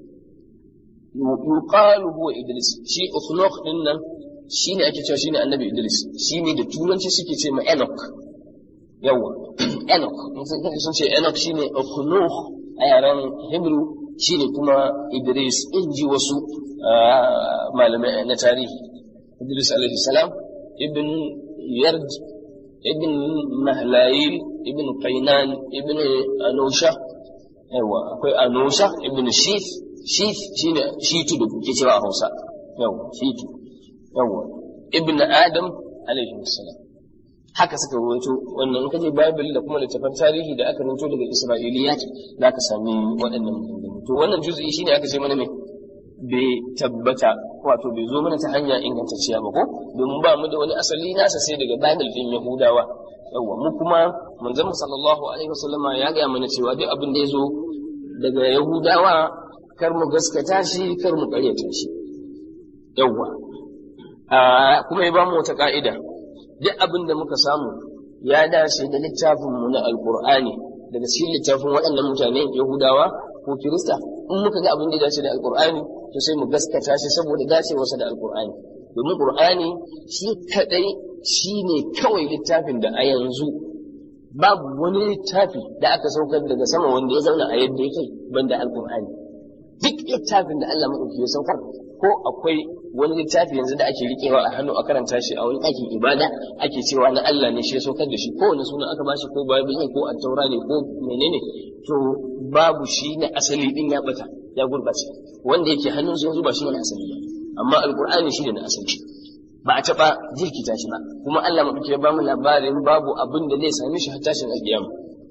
يقال هو إدريس. شي أخنوخ إنن شيني أكتشف شيني النبي إدريس شيني دتولن شيء كتير ما أنوك. يوا أنوك مثلا كيسون شيء أنوك شيني أخنوخ أيران هبرو شيني كما إدريس إنجي وسو آه معلم نتاريخ. إدريس عليه السلام ابن يرد ابن مهلايل ابن قينان ابن أنوشة. أيوة أكوي أنوشة ابن شيث شيث شيني شيتو دو كتير أهوسا. أيوة شيتو أيوة ابن آدم عليه السلام. haka suka rawaito wannan in kaje Bible da kuma littafin tarihi da aka rawaito daga Isra'iliyat zaka sami waɗannan maganganu. To wannan juz'i shine aka ce mana me bai tabbata wato bai zo mana ta hanya ingantacciya ba ko domin ba mu da wani asali nasa sai daga Bible din Yahudawa. yawa mu kuma manzon sallallahu alaihi wasallama ya ga mana cewa duk abin da ya zo daga Yahudawa kar mu gaskata shi kar mu ƙaryata shi. yawa kuma ya ba mu wata ka'ida, duk abin da muka samu ya dace da littafin mu na Alqur'ani daga cikin littafin waɗannan mutane Yahudawa ko Kirista, in muka ga abin da ya dace da Alqur'ani to sai mu gaskata shi saboda dacewarsa da Alqur'ani. domin Qur'ani shi kadai shine kawai littafin da a yanzu babu wani littafi da aka saukar daga sama wanda ya zauna a yadda yake banda Alqur'ani. duk littafin da Allah madauki ya saukar ko akwai wani littafi yanzu da ake rikewa a hannu a karanta shi a wani ɗakin ibada ake cewa na Allah ne shi ya saukar da shi, ko wani suna aka bashi ko Bible ne ko At-Taura ne ko menene, to babu shi na asali din ya bata ya gurbace, wanda yake hannun su yanzu ba shi ne na asali ba, amma Alqur'ani shi ne na asali, ba a taɓa jirkita shi ba, kuma Allah madauki ya ba mu labarin babu abin da zai same shi har tashin alƙiyama.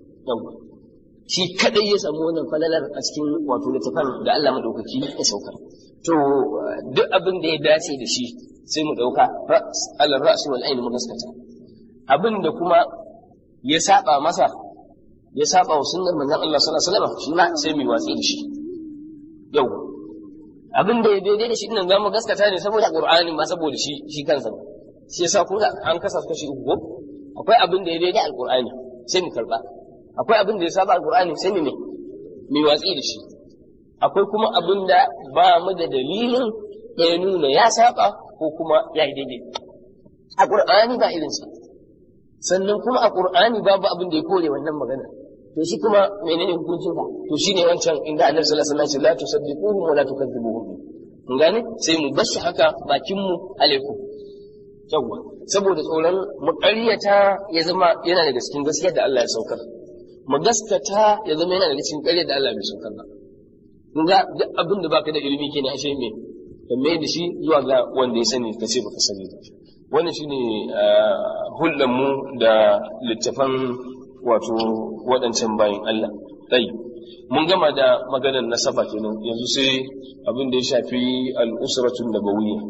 shi kadai ya samu wannan falalar a cikin wato littafin da Allah madaukaki ya saukar. To duk abin da ya dace da shi sai mu dauka alal ra's wal ayn mu gaskata, abin da kuma ya saba masa ya saba wa sunnar manzon Allah sallallahu alaihi wasallam shi ma sai mu watsi da shi yau abin da ya daidai da shi nan zamu gaskata ne saboda Qur'ani ma saboda shi shi kansa shi yasa kun ga an kasa kashi uku ko akwai abin da ya daidai alqur'ani sai mu karba akwai abin da ya saba alqur'ani sai mu ne mu watsi da shi akwai kuma abin da ba mu da dalilin da ya nuna ya saba ko kuma ya yi daidai a qur'ani ba irin sa sannan kuma a qur'ani babu abin da ya kore wannan magana to shi kuma menene hukuncin ka to shine wancan inda Annabi sallallahu alaihi wasallam ya ce la tusaddiquhum wa la tukadzibuhum kun gane sai mu bar shi haka bakin mu alaikum yawa saboda tsoron mu ƙaryata ya zama yana daga cikin gaskiyar da Allah ya saukar mu gaskata ya zama yana daga cikin ƙaryar da Allah bai saukar ba kun ga duk abin da baka da ilimi kenan ashe me kamar da shi zuwa ga wanda ya sani ka ce baka sani ba wannan shine hulɗar mu da littafan wato waɗancan bayin Allah dai mun gama da maganar nasaba kenan yanzu sai abin da ya shafi al-usratun nabawiyya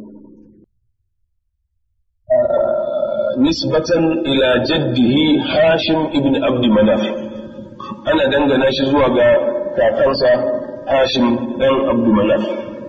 nisbatan ila jaddihi Hashim ibn Abd Manaf ana dangana shi zuwa ga kakansa Hashim dan Abd Manaf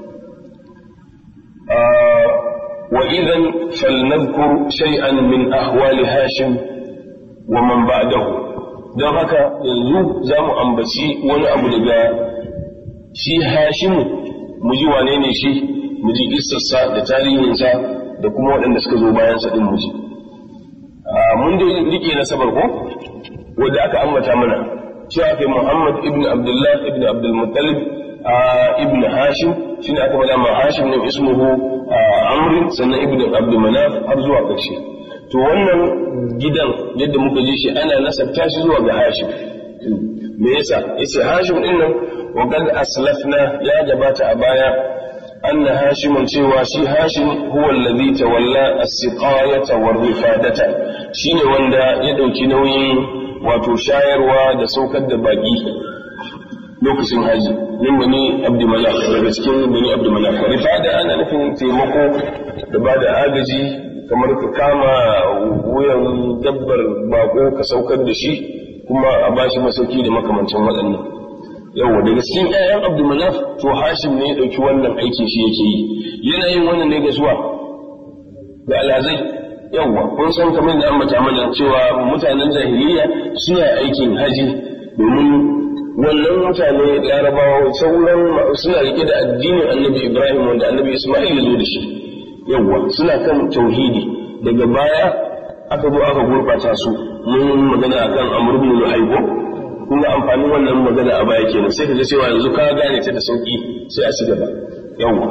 wa idan falnadhkur shay'an min ahwali Hashim wa man ba'dahu don haka yanzu za mu ambaci wani abu daga shi Hashimu mu ji wane ne shi mu ji kissarsa da tarihinsa da kuma waɗanda suka zo bayansa ɗin mu ji mun da rike nasabar ko wanda aka ambata mana cewa kai Muhammad ibn Abdullah ibn Abdul Muttalib ibn Hashim shine aka faɗa ma Hashim ne ismuhu Amr sannan ibn Abd Manaf har zuwa ƙarshe to wannan gidan yadda muka ji shi ana nasabta shi zuwa ga Hashim me yasa yace Hashim din nan wa qad aslafna ya gabata a baya anna Hashim cewa shi Hashim huwa alladhi tawalla as-siqayata war-rifadata shine wanda ya dauki nauyin wato shayarwa da saukar da baki lokacin haji min bani Abd Manaf daga cikin bani Abd Manaf rifada ana nufin taimako da bada agaji kamar ka kama wuyan dabbar bako ka saukar da shi kuma a bashi masauki da makamancin waɗannan yawa daga cikin ƴaƴan Abdul Manaf to Hashim ne ya ɗauki wannan aikin shi yake yi yana yin wannan ne ga zuwa ga alhazai yawa kun san kamar da ambata mana cewa mutanen jahiliya suna aikin haji domin wannan mutane larabawa sauran suna rike da addinin annabi Ibrahim wanda annabi Ismail ya zo da shi yawwa suna kan tauhidi daga baya aka zo aka gurbata su mun magana akan Amr ibn Lu'ay kun ga amfanin wannan magana a baya kenan sai kaga cewa yanzu ka gane ta da sauki sai a ci gaba yawwa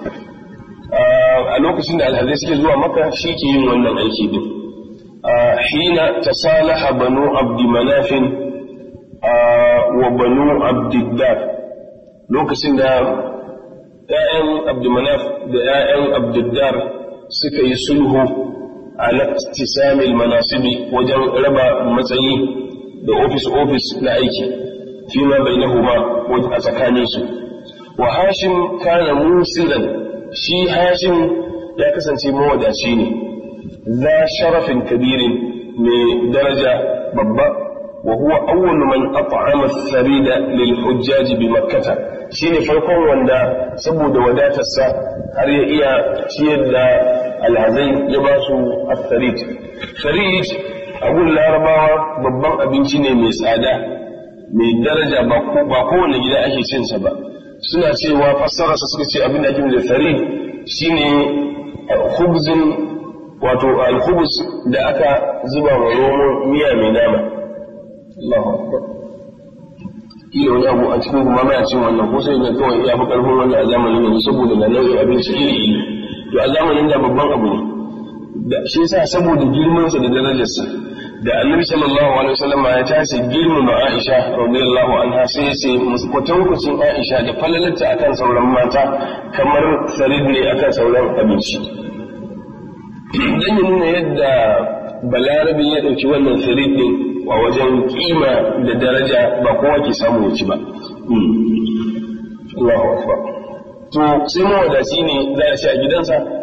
a lokacin da alhazai suke zuwa maka shi ke yin wannan aiki din hina tasalaha banu abdi manafin wa banu abdiddar lokacin da ‘ya'yan abdumanaf da ‘ya'yan abdiddar suka yi sulhu a laktisamil manasibi wajen raba matsayi da ofis-ofis na aiki fi ma bai na huma a tsakaninsu wa hashim kana musiran shi hashim ya kasance mawadaci ne za sharafin kabirin mai daraja babba wa huwa awwalu man at'ama as-sarida lil hujjaj bi makkah shine farkon wanda saboda wadatarsa har ya iya ciyar da alhazai ya ba su as-sarid sarid abun larabawa babban abinci ne mai tsada mai daraja ba ko ba kowane gida ake cin sa ba suna cewa fassararsa suka ce abin da ake da sarid shine khubzin wato al-khubz da aka zuba wa romo miya mai nama Allahu akbar iya wani abu a cikin kuma mai cin wannan ko sai ne kawai iya fi karfin wannan a zamanin yanzu saboda ga nau'in abinci iri iri to a zamanin da babban abu ne da shi yasa saboda girman sa da darajarsa da annabi sallallahu alaihi wasallam ya tashi girmama Aisha radiyallahu anha sai ya ce kwatankwacin Aisha da falalarta akan sauran mata kamar sarid ne akan sauran abinci dan ya nuna yadda balarabi ya dauki wannan sarid din a wajen kima da daraja ba kowa ke samu wuce ba Allahu akbar to sai mawadaci ne za a ci a gidansa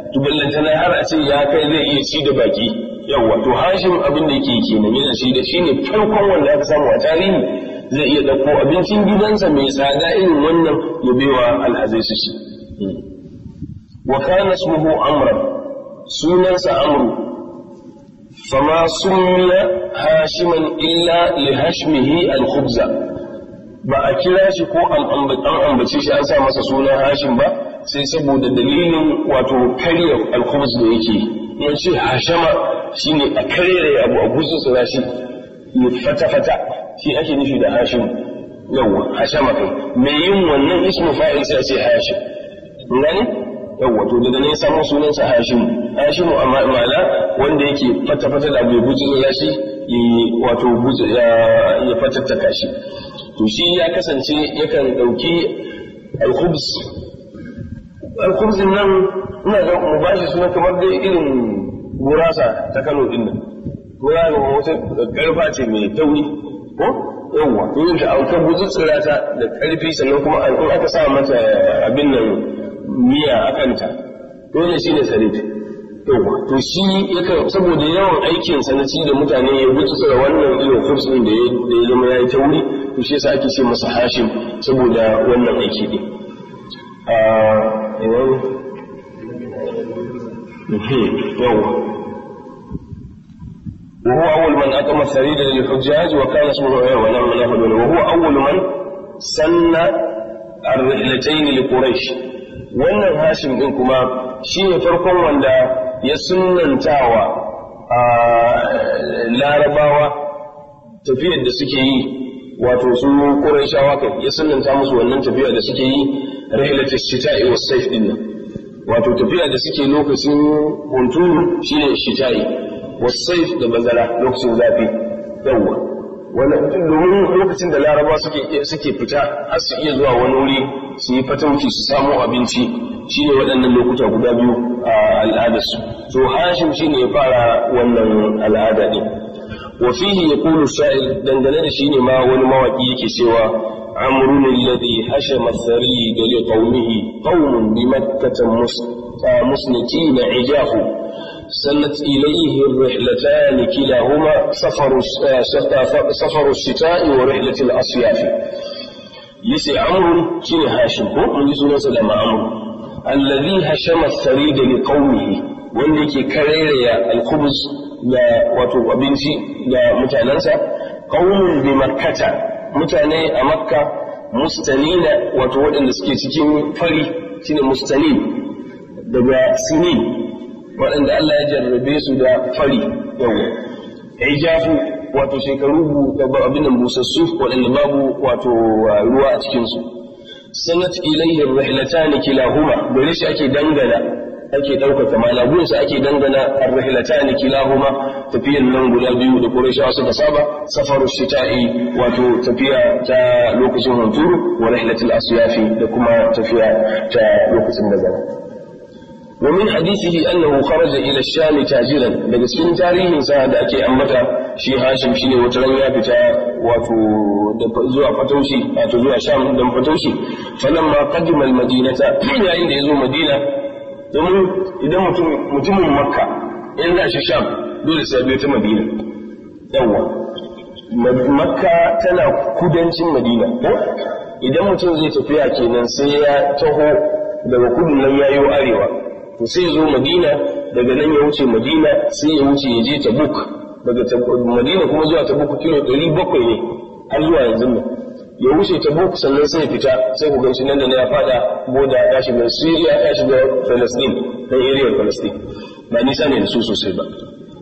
to ballantana har a ce ya kai zai iya ci da baki yawa to Hashim abin da yake kenan yana shi da shine farkon wanda aka samu a tarihi zai iya dauko abincin gidansa mai tsada irin wannan ya baiwa alhazai su ci wa kana ismuhu amr sunansa amru fama summiya hashiman illa li hashmihi al-khubza ba a kira shi ko an ambace shi an sa masa sunan hashim ba sai saboda dalilin wato karya al-khubz da yake yan ce hashama shine a karere abu a gutsura shi ya fata-fata shi ake nufi da hashim yawa hashama kai mai yin wannan ismu fa'il sai ce hashim gani yawa to daga ne ya samu sunansa hashim hashimu amma ma'ana wanda yake fata-fata da abu ya gutsura shi wato ya fatattaka shi to shi ya kasance yakan dauki al-khubz al-khubz nan ina ga mu bashi suna kamar dai irin gurasa ta Kano din nan gurasa wata karfa ce mai tauri ko yawa to yin da auka gutsura ta da karfi sannan kuma an aka sa mata abin nan miya akan ta dole shine sarit yawa to shi yakan saboda yawan aikin sa na ci da mutane ya gutsura wannan irin khubz din da ya zama yayi tauri to shi yasa ake ce masa hashim saboda wannan aiki din a yawan yawa وهو أول من أقام الثريد للحجاج وكان اسمه ولم يأخذ وهو أول من سن الرحلتين لقريش wannan hashim din kuma shine farkon wanda ya sunnantawa a larabawa tafiyar da suke yi wato su Qurayshawa kai ya sunnanta musu wannan tafiya da suke yi rihlatu shita'i was sayf din nan wato tafiya da suke lokacin hunturu shine shita'i was sayf da bazara lokacin zafi yawa wannan domin lokacin da Laraba suke suke fita har su iya zuwa wani wuri su yi fatauci su samu abinci shine waɗannan lokuta guda biyu a al'adarsu to Hashim shine ya fara wannan al'ada din وفيه يقول الشاعر دندنه شيء ما wani mawaki yake cewa amrun alladhi hashama tharid li qaumihi qaumun bi makkah musnitin ijahu sanat ilayhi ar-rihlatan kilahuma safaru safaru ash-shita'i wa rihlatu al-asyaf yace amrun shine hashim ko mun ji sunansa da ma'amur alladhi hashama tharid li qaumihi wanda yake karereya al-khubz da wato abinci da mutanensa qaumun bi makkata mutane a makka mustanina wato waɗanda suke cikin fari shine mustanin daga sinin waɗanda Allah ya jarrabe su da fari yawa ijafu wato shekaru abin da busassu waɗanda babu wato ruwa a cikin su sanat ilayhi ar-rihlatan kilahuma gare shi ake dangana ake ɗaukaka malagunsa ake dangana ar-rihlatan kilahuma tafiyan nan guda biyu da Qurayshawa suka saba safaru shita'i wato tafiya ta lokacin hunturu wa rihlatul asyafi da kuma tafiya ta lokacin bazara wa min hadithihi annahu kharaja ila ash-sham tajiran daga cikin tarihin sa da ake ambata shi Hashim shine wata ran ya fita wato da zuwa fataushi wato zuwa Sham dan fataushi falamma qadima al-madinata yayin da yazo Madina domin idan mutumin makka in za shi sham dole sai bai ta madina yawa makka tana kudancin madina ko idan mutum zai tafiya kenan sai ya taho daga kudu nan yayo arewa to sai ya zo madina daga nan ya wuce madina sai ya wuce ya je tabuk daga madina kuma zuwa tabuk kilo ɗari bakwai ne har zuwa yanzu nan ya wuce tabuk sannan sai ya fita sai ku ganci nan da ya fada boda ya shiga Syria ya shiga Palestine na area Palestine ba nisa ne da su sosai ba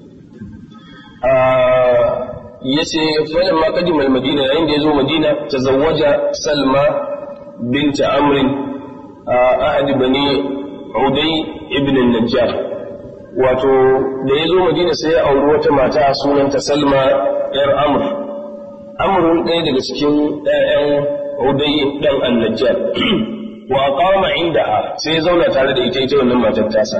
yace fa ma kadima al-Madina yayin da yazo Madina tazawwaja Salma bint Amr ahad bani Uday ibn an-Najjar wato da yazo Madina sai ya auri wata mata sunanta Salma yar Amr Amrun ɗaya daga cikin ɗayan Uday dan an-Najjar wa qama indaha sai ya zauna tare da ita ita wannan matar tasa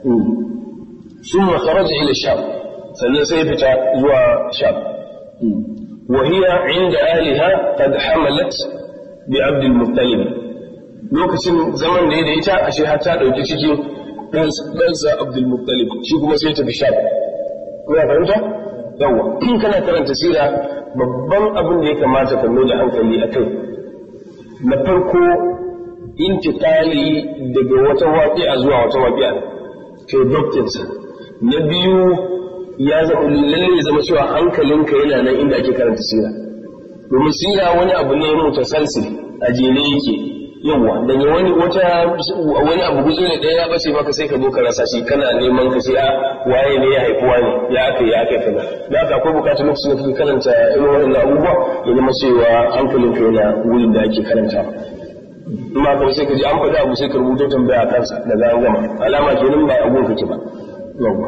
ثم خرج إلى الشام sannan sai fita zuwa sham wa hiya inda ahliha qad hamalat bi abd al-muttalib lokacin zaman da da ita ashe har ta dauki cikin ɗansa Abdul Muttalib shi kuma sai tafi Sham. Kuna fahimta? Yawwa, in kana karanta sira babban abin da ya kamata ka mai da hankali a kai. Na farko intiqali daga wata waƙi'a zuwa wata waƙi'a kai doktinsa. Na biyu ya zama lalle ya zama cewa hankalinka yana nan inda ake karanta sira. Domin sira wani abu ne mutasalsil a jere yake. Yawwa, daga wani wata wani abu guzo ne ɗaya ya bace maka sai ka zo ka rasa shi kana neman ka ce a waye ne ya haifuwa ne ya aka ya aka kaza. Da haka akwai bukatar lokacin da kake karanta irin wannan abubuwa ya zama cewa hankalinka yana wurin da ake karanta. Amma kuma sai ka ji an faɗi abu sai ka rubuta tambaya a kansa da za a gama alama kenan ba abun kake ba. Yawwa.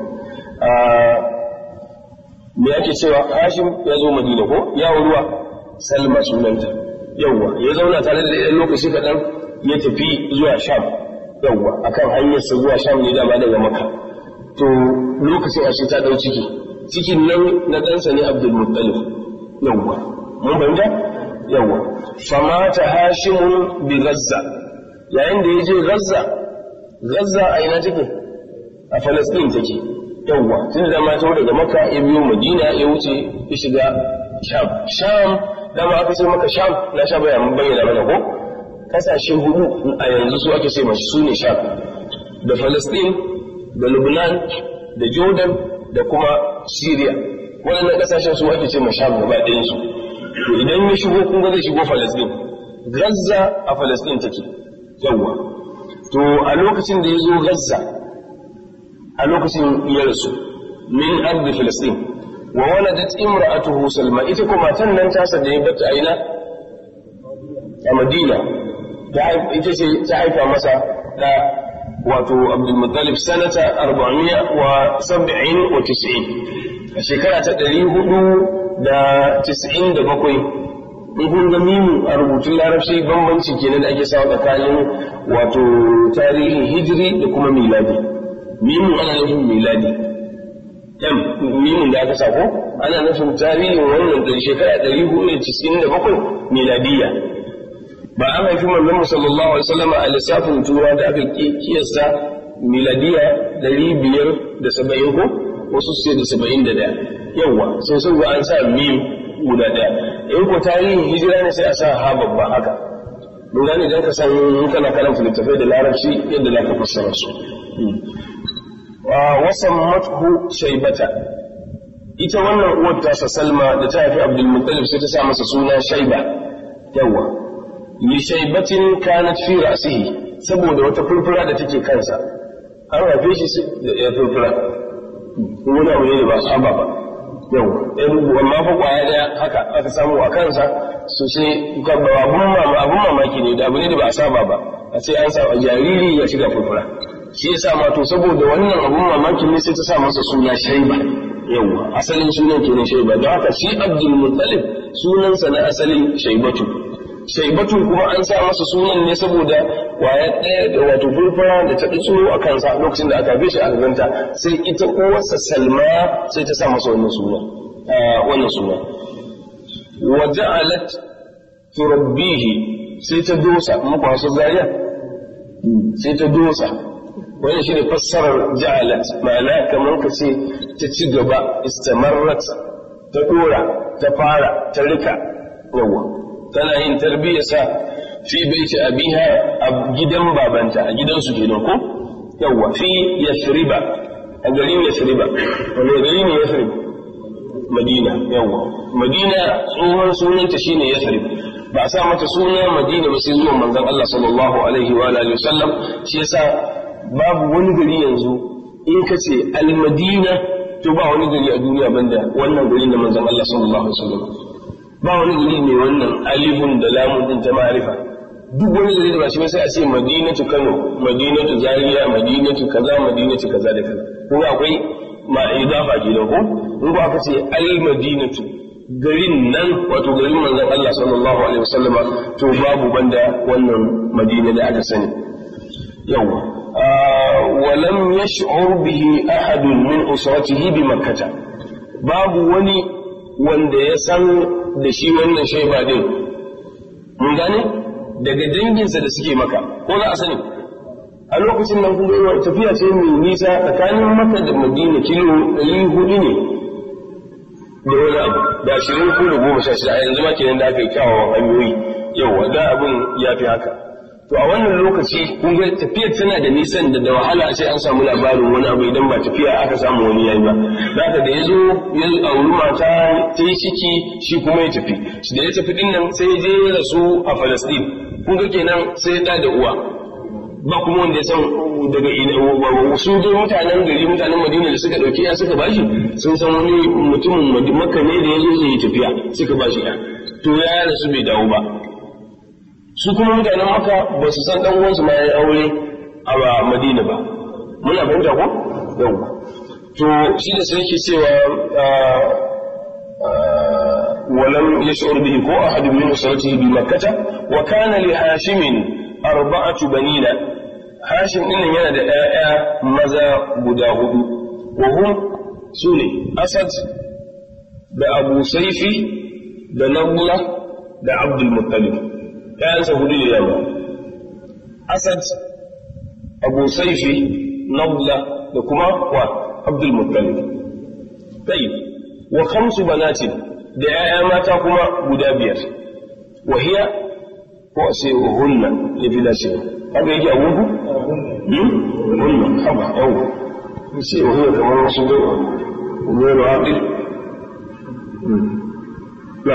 Me ake cewa Hashim ya zo Madina ko ya ruwa Salma sunanta. Yawwa ya zauna tare da ɗan lokaci kaɗan ya tafi zuwa Sham. Yawwa akan hanyarsa zuwa Sham ne dama daga Makka. To lokacin ashe ta ɗau ciki. Cikin nan na ɗansa ne Abdul Muttalib. Yawwa mun fahimta? Yawwa famata Hashimun bi Gaza. Yayin da ya je Gaza, Gaza a ina take? A Falasɗin take. Yawwa tun da ma tawo daga Makka ya biyo Madina ya wuce ya shiga Sham. Sham dama aka ce maka Sham na sha bayan bayyana mana ko kasashe hudu a yanzu su ake ce mashi sune Sham da Palestine da Lebanon da Jordan da kuma Syria wannan kasashen su ake ce ma Sham gaba ɗayan su to idan ya shigo kun ga zai shigo Palestine Gaza a Palestine take yawa to a lokacin da ya zo Gaza a lokacin ya rasu min ardi Palestine wa waladat imra'atuhu Salma ita kuma matan nan tasa da ya bata aina a Madina ita ce ta haifa masa da wato Abdul Muttalib sanata arba'amiya wa sab'in wa tis'in a shekara ta ɗari hudu da tis'in da bakwai in kun ga mimu a rubutun larabci bambanci kenan da ake sawa tsakanin wato tarihin hijiri da kuma miladi mimu ana nufin miladi yan mimin da aka sako ana nufin tarihin wannan da shekara ɗari hudu da tis'in da bakwai miladiyya ba an haifi manzon sallallahu alaihi wasallam a lissafin tura da aka kiyasta miladiyya ɗari biyar da saba'in ko wasu sai da saba'in da ɗaya yawa sai sun ga an sa mim guda ɗaya in ko tarihin hijira ne sai a sa ha babba haka mun gane idan ka san kana karanta littafai da larabci yadda za ka fassara su wasammathu shaybata ita wannan uwar tasa Salma da ta haifi Abdul Muttalib sai ta sa masa suna Shayba yawa li shaybatin kanat fi ra'sihi saboda wata furfura da take kansa an haife shi da ya furfura wani abu ne da ba saba ba yawa amma fa kwaya daya haka aka samu a kansa su sai abun mamaki ne da abu ne da ba a saba ba a ce an sa jariri ya shiga furfura shi yasa ma to saboda wannan abun mamakin ne sai ta sa masa suna Shayba yawa asalin sunan kenan Shayba don haka shi Abdul Muttalib sunansa na asalin Shaybatu Shaybatu kuma an sa masa sunan ne saboda waya ɗaya da wato furfura da ta tsoro a kansa lokacin da aka bishi a ganta sai ita uwarsa Salma sai ta sa masa wannan suna wannan suna wa ja'alat turabbihi sai ta dosa muku wasu zariya sai ta dosa wannan shine fassarar ja'alat ma'ana kamar ka ce ta ci gaba istamarrat ta dora ta fara ta rika yawa tana yin tarbiyyar sa fi baiti abiha a gidan babanta a gidan su kenan ko yawa fi yasriba a garin yasriba wani gari ne yasrib madina yawa madina tsohon sunanta shine yasrib ba a sa mata suna madina ba sai zuwan manzon Allah sallallahu alaihi wa alihi wasallam shi yasa babu wani gari yanzu in ka ce al-madina to ba wani gari a duniya banda wannan gari na manzon Allah sallallahu alaihi wasallam ba wani gari mai wannan alifun da lamun din ta ma'rifa duk wani gari da ba shi ba sai a ce madinatu Kano madinatu Zaria madinatu kaza madinatu kaza da kaza kuma akwai ma idafa kenan ko in ba aka ce al-madinatu garin nan wato garin manzon Allah sallallahu alaihi wasallam to babu banda wannan madina da aka sani yawa ولم يشعر به أحد من أسرته بمكة باب وني wanda ya san da shi wannan Shayba din mun gane daga danginsa da suke maka ko za a sani a lokacin nan kuma tafiya ce mai nisa tsakanin Makka da Madina kilo ɗari hudu ne da wani abu da ashirin ko da goma sha shida a yanzu ma kenan da aka yi kyawawan hanyoyi yawa da abin ya fi haka to a wannan lokaci kun ga tafiyar tana da nisan da da wahala a ce an samu labarin wani abu idan ba tafiya aka samu wani yayi ba da haka da yazo ya auri mata ta yi ciki shi kuma ya tafi shi da ya tafi din nan sai ya je ya rasu a Palestine kun ga kenan sai ya da uwa ba kuma wanda ya san daga ina su dai mutanen gari mutanen Madina da suka dauki ya suka bashi sun san wani mutumin Makka ne da yazo zai tafiya suka bashi ya to ya rasu bai dawo ba su kuma mutanen Makka ba su san dan uwansu ma yayi aure a Madina ba muna fahimta ko yawa to shi da sai yake cewa ولم يشعر به كو أحد من أسرته بمكة وكان لهاشم أربعة بنين هاشم إن ينادى آية مزا بداهد وهم سوني أسد دا أبو سيفي دا نضلة دا عبد المطلب كان سهولي لياما أسد أبو سيفي نضلة دا كما وعبد المطلب طيب وخمس بنات da ‘ya'ya mata kuma guda biyar, wahiya ko a sai hunna ya fi dace, haka yake abubu? Hunna, haba, yau, sai wahiya kamar wasu gaiwa, umaru haɗi? Ya,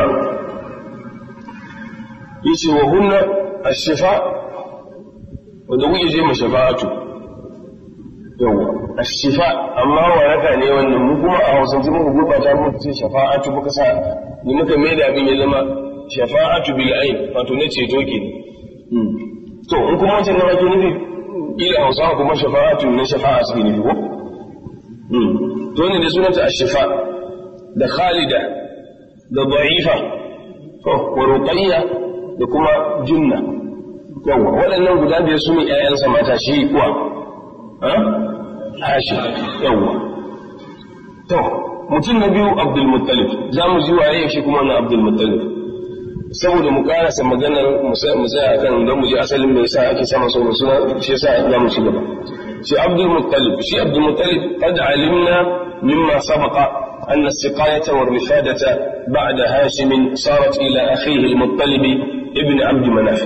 yi ce wa hunna a shafa, wanda kuke je ma shafa'atu, yau, a shafa, amma waraka ne wannan mu kuma a hausance muka gurbata muka ce shafa'atu muka sa ni muka mai da abin ya zama shafa'atu bil ayn wato na ceto ke to in kuma wancan nawa ke nufi ila hausawa kuma shafa'atu na shafa'a su ne ko to ne da sunanta ash-shafa da khalida da da'ifa to wa ruqayya da kuma junna yawa waɗannan guda biyar su ne ƴaƴansa mata shi kuwa ha Hashim yawwa to mutum na biyu Abdul Muttalib za mu ji waye shi kuma na Abdul Muttalib saboda mu karasa maganar mu tsaya akan don mu ji asalin me yasa ake sama so suna shi yasa za mu ci gaba shi Abdul Muttalib shi Abdul Muttalib qad alimna mimma sabaqa أن السقاية والرفادة بعد هاشم صارت إلى أخيه المطلب ابن عبد مناف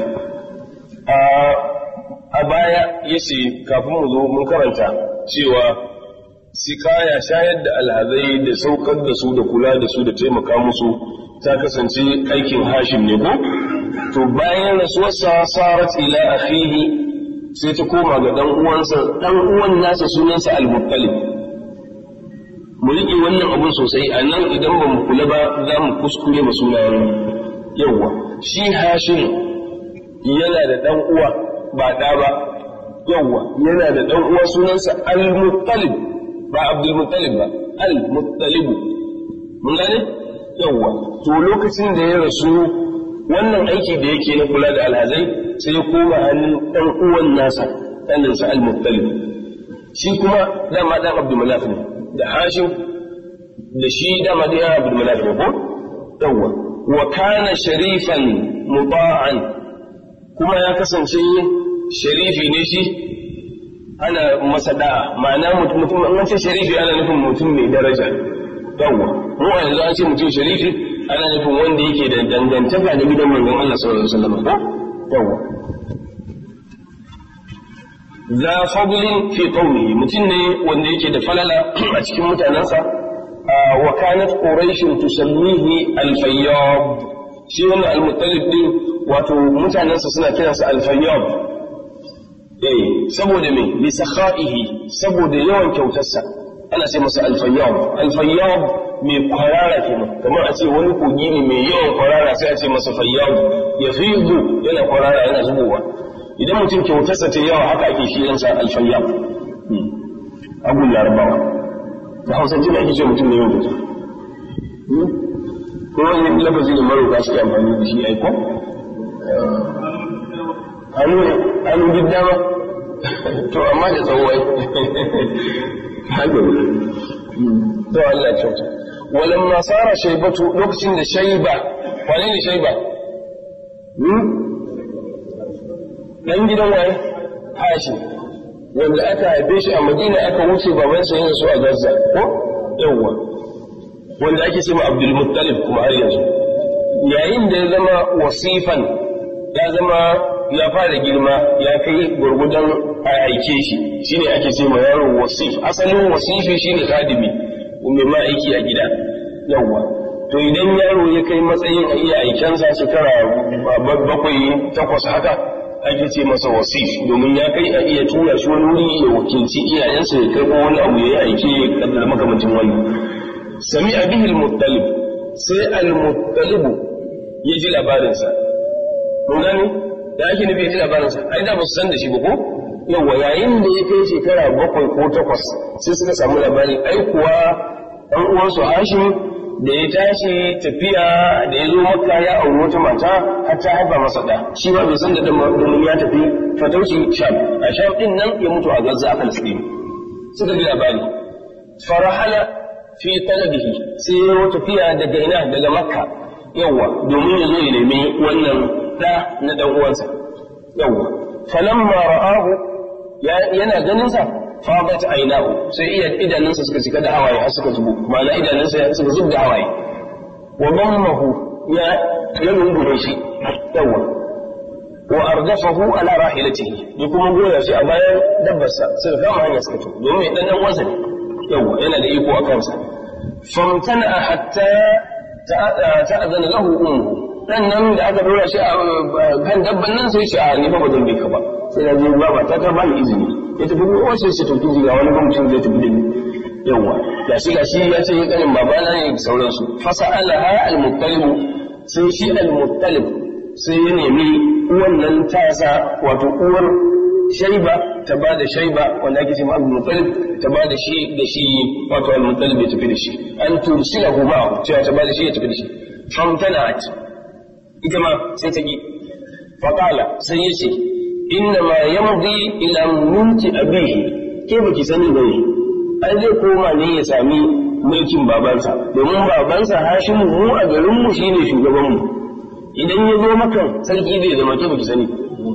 أبايا يسي كافم ذو منكرنتا cewa sikaya shayar da alhazai da saukar da su da kula da su da taimaka musu ta kasance aikin hashim ne ko to bayan rasuwarsa sarat ila akhihi sai ta koma ga dan uwansa dan uwan nasa sunansa al-muttalib mu riƙe wannan abun sosai a nan idan ba mu kula ba za mu kuskure ba sunayen yawa shi hashim yana da dan uwa ba da ba yawwa yana da dan uwa sunansa al-muttalib ba abdul muttalib ba al-muttalib mun gane yawwa to lokacin da ya rasu wannan aiki da yake na kula da alhazai sai ya koma hannun dan uwan nasa ɗaninsa al-muttalib shi kuma dama dan abdul manaf ne da hashim da shi dama da abdul manaf ne ko yawwa wa kana sharifan muta'an kuma ya kasance sharifi ne shi ana masa da'a ma'ana mutum an ce sharifi ana nufin mutum mai daraja yawwa mu a yanzu an ce mutum sharifi ana nufin wanda yake da dangantaka da gidan manzon Allah sallallahu alaihi wasallam yawwa za fadlin fi qawmihi mutum ne wanda yake da falala a cikin mutanansa wa kanat quraish tusammihi al-fayyad shi wannan al-muttalib din wato mutanansa suna kiransa al-fayyad eh saboda me li sakha'ihi saboda yawan kyautarsa ana ce masa al-fayyad al-fayyad mai kwarara kenan kamar a ce wani kogi ne mai yawan kwarara sai a ce masa fayyad yafidu yana kwarara yana zubowa idan mutum kyautarsa ta yawa haka ake kiransa al-fayyad abu larabawa da hausance da ake ce mutum ne yawan kyauta ko wani lafazi da maroka suke amfani da shi aiko hannu duk dama to amma da tsawai haka to Allah kyauta walamma sara shaybatu lokacin da shayba wane ne shayba dan gidan waye hashim wanda aka haife shi a Madina aka wuce babansa yin su a Gaza ko yawa wanda ake cewa Abdul Muttalib kuma har yanzu yayin da ya zama wasifan ya zama ya fara girma ya kai gurgudan a aike shi shine ake cewa yaro wasif asalin wasifi shine kadimi mai ma aiki a gida yawa to idan yaro ya kai matsayin a iya aikensa shekara bakwai takwas haka ake ce masa wasif domin ya kai a iya tura shi wani wuri ya wakilci iyayensa ya kai wani abu ya yi aiki ya kaddara makamancin wani sami abihi al-muttalib sai al-muttalib ya ji labarinsa mun gani da ake nufi ya ji labarinsa ai da ba su san da shi ba ko yawa yayin da ya kai shekara bakwai ko takwas sai suka samu labari ai kuwa ɗan uwansu Hashim da ya tashi tafiya da ya zo Makka ya auri wata mata har ta haifa masa da shi ba bai san da domin ya tafi fatauci Sham a Sham din nan ya mutu a Gaza a Palestine suka ji labari farahala fi talabihi sai ya tafiya daga ina daga Makka yawa domin ya zo ya nemi wannan da na dan uwansa yawa falamma ra'ahu yana ganin sa fadat ainahu sai iya idanunsa suka cika da hawaye har suka zubo ma'ana idanunsa suka zub da hawaye wa dammahu ya ya rungume shi yawa wa ardafahu ala rahilatihi ya kuma goya shi a bayan dabbarsa suka kama hanya suka tafi domin dan dan wasa ne yawa yana da iko a kansa famtana hatta ta'adana lahu ummu dan nan da aka dora shi a kan dabban nan sai shi a ni ba bazan bi ka ba sai da zuwa ba ta ta bani izini ya tafi ko wasu sai to kiji ga wani mutum zai tafi da ni yawa da shi ga shi ya ce kanin babana ne sauransu fasalaha al-muttalib sai shi al-muttalib sai ya nemi wannan tasa wato uwar shaiba ta ba da shaiba wanda ake cewa al-muttalib ta ba da shi da shi wato al-muttalib ya tafi da shi an tursilahu ba cewa ta ba da shi ya tafi da shi famtana'at ita ma sai ta ki faqala sai ya ce inna ma yamdi ila mulki abihi ke baki sani bane an zai koma ne ya sami mulkin babansa domin babansa Hashimu mu a garin mu shine shugaban mu idan ya zo maka sarki zai zama ke baki sani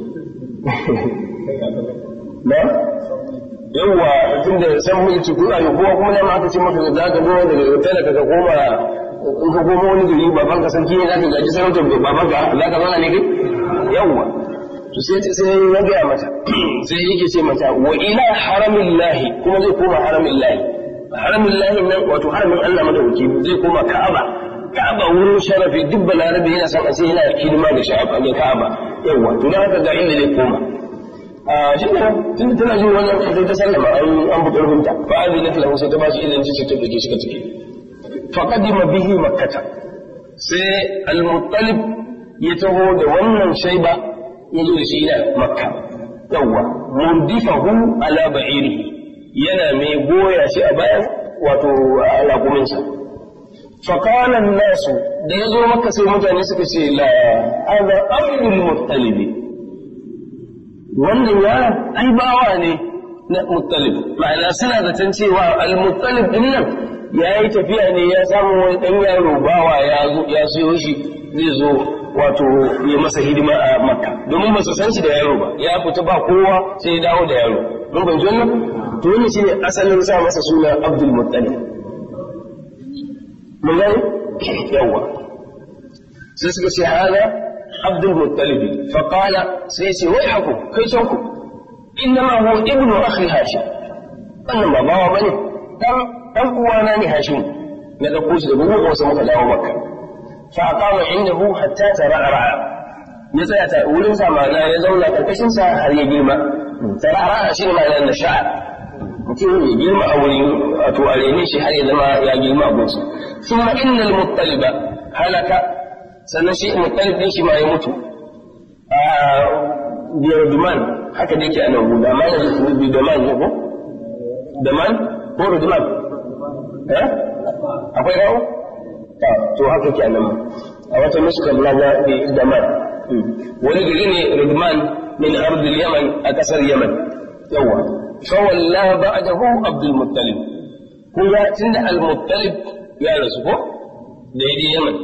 ba yawa tunda san mulki ko ayo ko kuma ne ma aka ce maka za ka zo daga talaka ka koma in ka koma wani gari babanka sarki ne zaka gaji sarautar babanka za ka zauna ne kai yawa to sai sai ya gaya mata sai yake ce mata wa ila haramillahi kuma zai koma haramillahi haramillahi nan wato haramin Allah madauki zai koma Ka'aba Ka'aba wurin sharafi duk balarabe yana son a ce yana hidima da sha'aba ga Ka'aba yawa to dan haka ga inda zai koma a shi ne tun tana jin wannan sai ta sallama an an bu karfinta fa azinat lahu sai ta ba shi idan ci ta dake shi ka take fa qadima bihi makkah sai al-muttalib ya taho da wannan shaiba yazo da shi ila makka yawa mundifahu ala ba'irihi yana mai goya shi a bayan wato alaƙuminsa faqala an-nasu da yazo makka sai mutane suka ce la hada abdul muttalib wannan ya ai bawa ne na muttalib ma'ana suna zaton cewa al-muttalib din nan yayi tafiya ne ya samu wani dan yaro bawa ya zo ya siyo shi zai zo wato ya masa hidima a makka domin ba su san shi da yaro ba ya fita ba kowa sai ya dawo da yaro mun ban ji wannan to wannan shine asalin sa masa suna Abdul Muttalib mun gani yawa sai suka ce hada Abdul Muttalib fa qala sai ce wai haku kai san ku innama huwa ibnu akhi Hashim wannan ba bawa bane dan dan uwana ne Hashim na dauko shi daga gurin wasu muka dawo makka فأقام عنده حتى ترعرع يطلع تقولون سامعنا يزولا كركشن سا هل يجيما ترعرع شيء ما لأن الشعر mutum ya girma a wurin wato a rene shi har ya zama ya girma abinci kuma innal muttaliba halaka sannan shi muttalib din shi ma ya mutu a biyar duman haka da yake a nan guda amma da su bi duman ne ko duman ko duman eh akwai rawo to haka ke nan a wata nuskar na ga duman wani gari ne rudman min ardil yaman a kasar yaman yawa فولى بعده عبد المطلب هو تند المطلب يا رسول ده دي يمن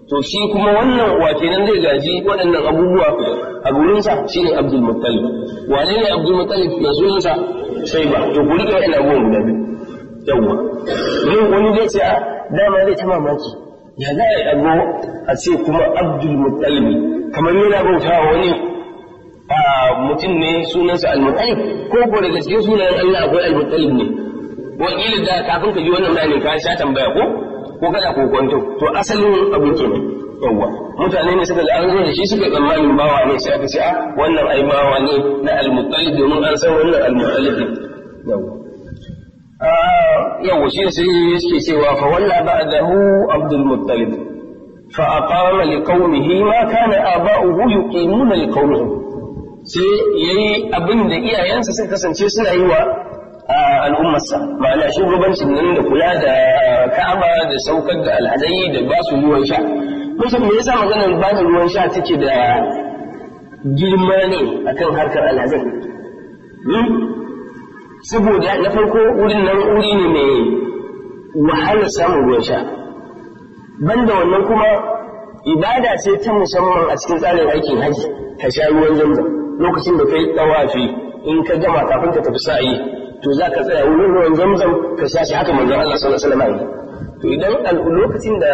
to shi kuma wannan wa kenan zai gaji waɗannan abubuwa a gurinsa shine Abdul Muttalib. Wane ne Abdul Muttalib? Ya sunansa Shayba. To ku rike waɗannan abubuwan guda biyu. Yawwa. Don wani zai ce a dama zai ta mamaki. Ya za a yi a ce kuma Abdul Muttalib kamar yana bautawa wani a mutum ne sunansa Al-Muttalib ko ko daga cikin sunayen Allah akwai Al-Muttalib ne. Wakilin da kafin ka ji wannan bayanin ka sha tambaya ko ko kada ko kwanto to asalin abin kenan yawa mutane ne suka ga an zo da shi suka tsammanin bawa ne sai aka ce a wannan ai bawa ne na Al-Muttalib domin an san wannan Al-Muttalib yawa ah yawa shi sai yake cewa fa walla ba'dahu Abdul Muttalib fa aqama liqaumihi ma kana aba'uhu yuqimuna liqaumihim sai yayi abin da iyayensa suka kasance suna yi wa al'ummarsa ma'ana shugabancin nan da kula da Ka'aba da saukar da alhazai da ba su ruwan sha. Mutum me yasa maganar ba da ruwan sha take da girma ne akan harkar alhazai? Saboda na farko wurin nan wuri ne mai wahalar samun ruwan sha. Banda wannan kuma ibada ce ta musamman a cikin tsarin aikin haji ka sha ruwan zamzam lokacin da kai tawafi in ka gama kafin ka tafi sa'i to za ka tsaya wurin ruwan zamzam ka sha shi haka manzon Allah sallallahu alaihi wasallam. To idan lokacin da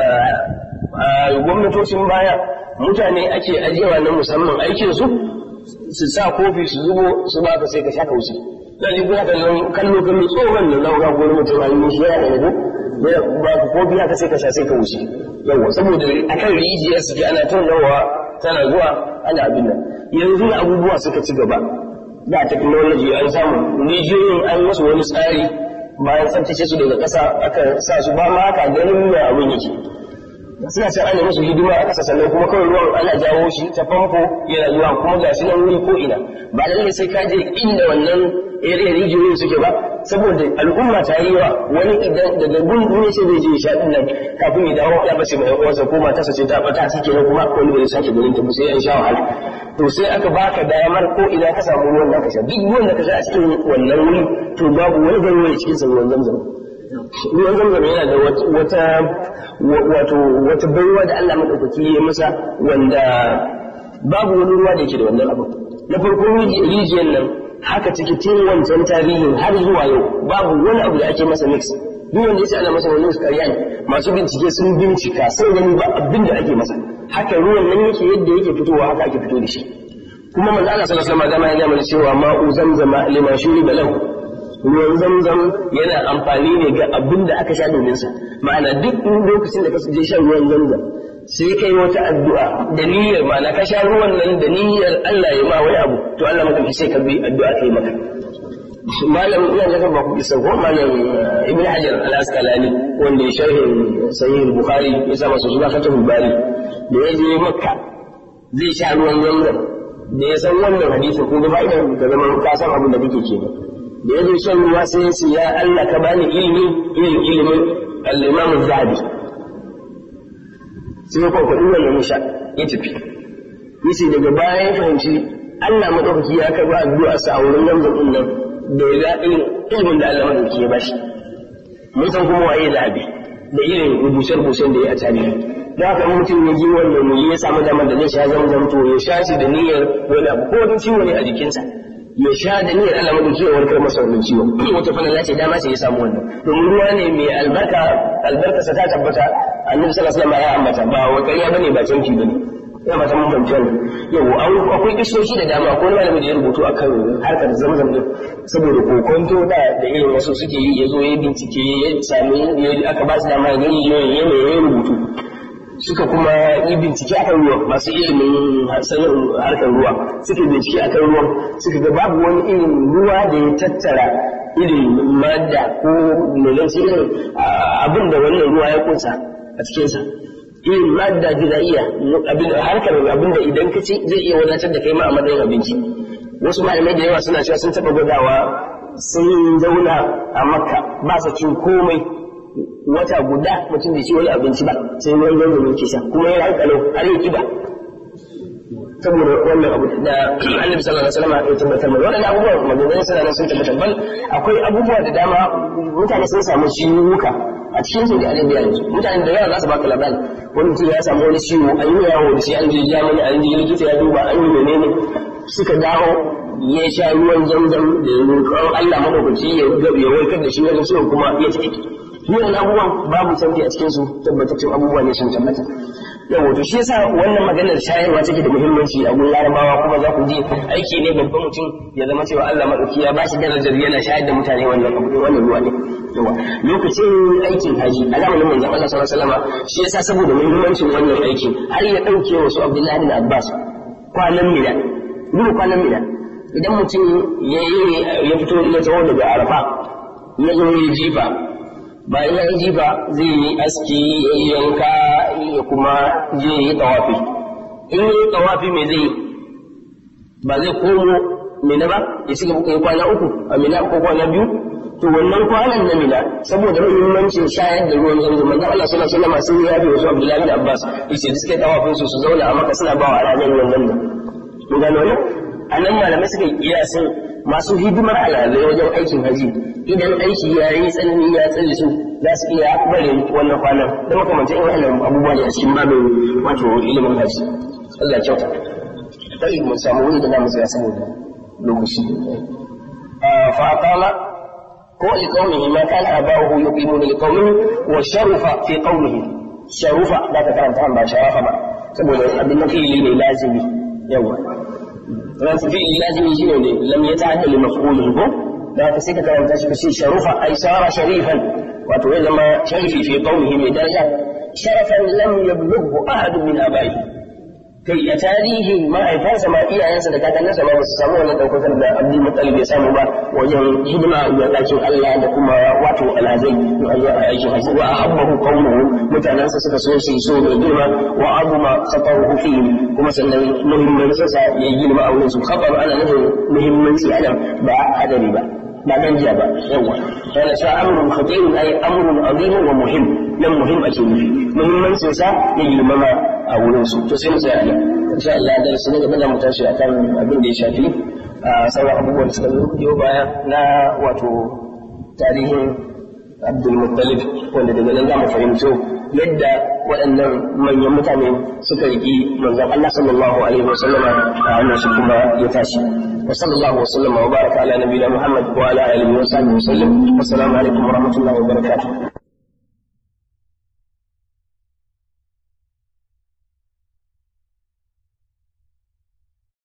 gwamnatocin baya mutane ake ajiyewa na musamman aikin su su sa kofi su zubo su ba ka sai ka sha ka wuce. Dan ji kuna kallon kallo kallo tsohon da zaka ga wani mutum an yi shi ya ne ba ka kofi haka sai ka sha sai ka wuce. Yawa saboda akan rijiyar su ke ana tunawa tana zuwa ana abin nan. Yanzu abubuwa suka ci gaba. Da technology an samu rijiyoyin an masu wani tsari bayan tsabtace su daga ƙasa aka sa su ba ma haka ganin ya abin yake suna can ana musu hidima a ƙasa sannan kuma kawai ruwan ana jawo shi ta famfo yana zuwa kuma ga shi nan wuri ko ina ba lallai sai ka je inda wannan area rijiyoyin suke ba saboda al'umma ta yi wa wani idan daga gungun sai zai je ya sha din nan kafin ya dawo ya bace mai uwansa ko matarsa ce ta bata suke nan kuma wani bai sake ganin ta sai an sha wahala to sai aka baka damar ko ina ka samu ruwan da ka sha duk ruwan da ka sha a cikin wannan wuri to babu wani gari a cikin sa ruwan zamzam ruwan zamzam yana da wata wato wata baiwa da Allah madaukaki ya masa wanda babu wani ruwa da yake da wannan abu na farko rijiyar nan haka ciki tun wancan tarihin har zuwa yau babu wani abu da ake masa mix duk wanda yace ana masa wani mix ƙarya ne masu bincike sun bincika sun gani ba abin da ake masa haka ruwan nan yake yadda yake fitowa haka ake fito da shi kuma manzo Allah sallallahu alaihi wasallam ya gama cewa ma'u zamzama lima shuriba lahu ruwan zamzam yana amfani ne ga abin da aka sha domin sa ma'ana duk lokacin da ka je shan ruwan zamzam sai kai wata addu'a da niyyar ma'ana ka sha ruwan nan da niyyar Allah ya ma wani abu to Allah maka sai ka bi addu'a kai maka malam ina da ba ku isa ko malam ibn hajar al-asqalani wanda ya sharhi sahih bukhari ya sa masa zuwa fatul bari da ya je makka zai sha ruwan zamzam da ya san wannan hadisin ko ba idan ka zama ka san abin da kake kenan da ya zo shan ruwa sai ya ce ya Allah ka bani ilimi irin ilimin al-imam az-zahabi sai ko ko wannan ya sha ya tafi yace daga baya ya fahimci Allah madaukaki ya karba addu'a sa a wurin zamzam din nan da ya ga ilimin da Allah madaukaki ya bashi mun san kuma waye zahabi da irin rubuce-rubucen da ya a tarihi da haka mutum ya ji wannan ne ya samu damar da zai sha zamzam to ya sha shi da niyyar wani abu ko wani ciwo ne a jikinsa ya sha da niyyar Allah madauki ya warkar masa wannan ciwo wata falala ce dama ce ya samu wannan domin ruwa ne mai albarka albarkarsa ta tabbata annabi sallallahu alaihi wasallam ya ambata ba wa ƙarya bane ba canki bane ya mata mun fahimci wannan yau akwai kisoshi da dama akwai malami da ya rubutu akan harkar zamzam din saboda kokonto da da irin wasu suke yi ya zo ya bincike ya sami aka ba su dama ya gani ya rubutu suka kuma yi bincike akan ruwan masu ilimin sanin harkar ruwa suka bincike akan ruwan suka ga babu wani irin ruwa da ya tattara irin madda ko melanci irin abin da wannan ruwa ya kunsa a cikinsa irin madda gidaiya harkar abin da idan ka ci zai iya wadatar da kai ma a matsayin abinci wasu malamai da yawa suna cewa sun taɓa gwadawa sun zauna a makka ba sa cin komai wata guda mutum bai ci wani abinci ba sai ruwan zanzan yake sha kuma yana hankalo har yi kiba saboda wannan abu da Annabi sallallahu alaihi wasallam ya tabbatar mana wannan abubuwan maganganun suna nan sun tabbatar bal akwai abubuwa da dama mutane sun samu ciwuka a cikin Saudi Arabia yanzu mutane da yawa za su baka labari wani mutum ya samu wani ciwo an yi yawo da shi an je Germany an je likita ya duba an yi menene suka dawo ya sha ruwan zamzam da roƙon Allah madaukaki ya ya warkar da shi wannan ciwon kuma ya tafi wannan abubuwan babu sauki a cikin su tabbataccen abubuwa ne sun tabbata yawa to shi yasa wannan maganar shayarwa take da muhimmanci a gurin Larabawa kuma za ku ji aiki ne babban mutum ya zama cewa Allah madauki ya ba shi darajar yana shayar da mutane wannan abu wannan ruwa ne yawa lokacin aikin haji a zamanin manzon Allah sallallahu alaihi wasallam shi yasa saboda muhimmancin wannan aiki har ya dauke wasu Abdullahi bin Abbas kwanan Mina duk kwanan Mina idan mutum ya ya fito ya tawo daga Arafa ya zo ya jifa bayan ya jifa zai yi aski ya yanka ya kuma zai yi tawafi in yi tawafi mai zai ba zai komo Mina ba ya shiga bukai kwana uku a Mina ko kwana biyu to wannan kwanan na Mina saboda muhimmancin shayar da ruwan zanzan manzon Allah sallallahu alaihi wasallam sun yabe wasu Abdullahi bin Abbas yace da suke tawafin su su zauna a Makka suna bawa al'adar ruwan zanzan mun gano ne anan malamai suka yi kiyasin masu hidimar al'adai wajen aikin haji idan aiki ya yi tsanani ya tsare su za su iya bare wannan kwanan da makamantan irin wannan abubuwa ne a cikin babin wato ilimin haji Allah ya kyauta sai mun samu wani da namu sai saboda lokaci fa aqama ko liqaumihi ma kana abahu yuqimuna liqaumihi wa sharafa fi qaumihi sharufa da ka karanta ba sharafa ba saboda abin da fi'ili ne lazimi yawa ran fi'ili lazimi shine ne lam yata'adda li maf'ulin ko da ka sai ka karanta shi kace sharufa ay sara sharifan wato ya zama sharifi fi qaumihi mai daraja sharafan lam yablughu ahad min abaihi kai a tarihin mahaifansa ma iyayensa da kakanninsa ma ba su samu wannan daukakar da Abdul Muttalib ya samu ba wajen hidima ga dakin Allah da kuma wato alhazai in an zo a aikin haji wa ahabbahu qawmuhu mutanansa suka so shi so mai girma wa azuma khataruhu fi kuma sannan muhimmancin sa ya girma a wurin su khabar ana nufin muhimmanci ana ba hadari ba ba dan jiya ba yawa kana sha amrun khatirun ay amrun azim wa muhim nan muhim ake nufi muhimmancin sa ya girmama a wurin su to sai mu tsaya nan insha Allah da su ne gaba da mu tashi akan abin da ya shafi sauran abubuwan da suka zo baya na wato tarihin Abdul Muttalib wanda daga nan za mu fahimci yadda waɗannan manyan mutane suka riƙi manzon Allah sallallahu alaihi wa sallama a hannun su kuma ya tashi wa sallallahu wa sallama wa baraka ala nabiyina Muhammad wa ala alihi wa sahbihi wa sallam assalamu alaikum wa rahmatullahi wa barakatuh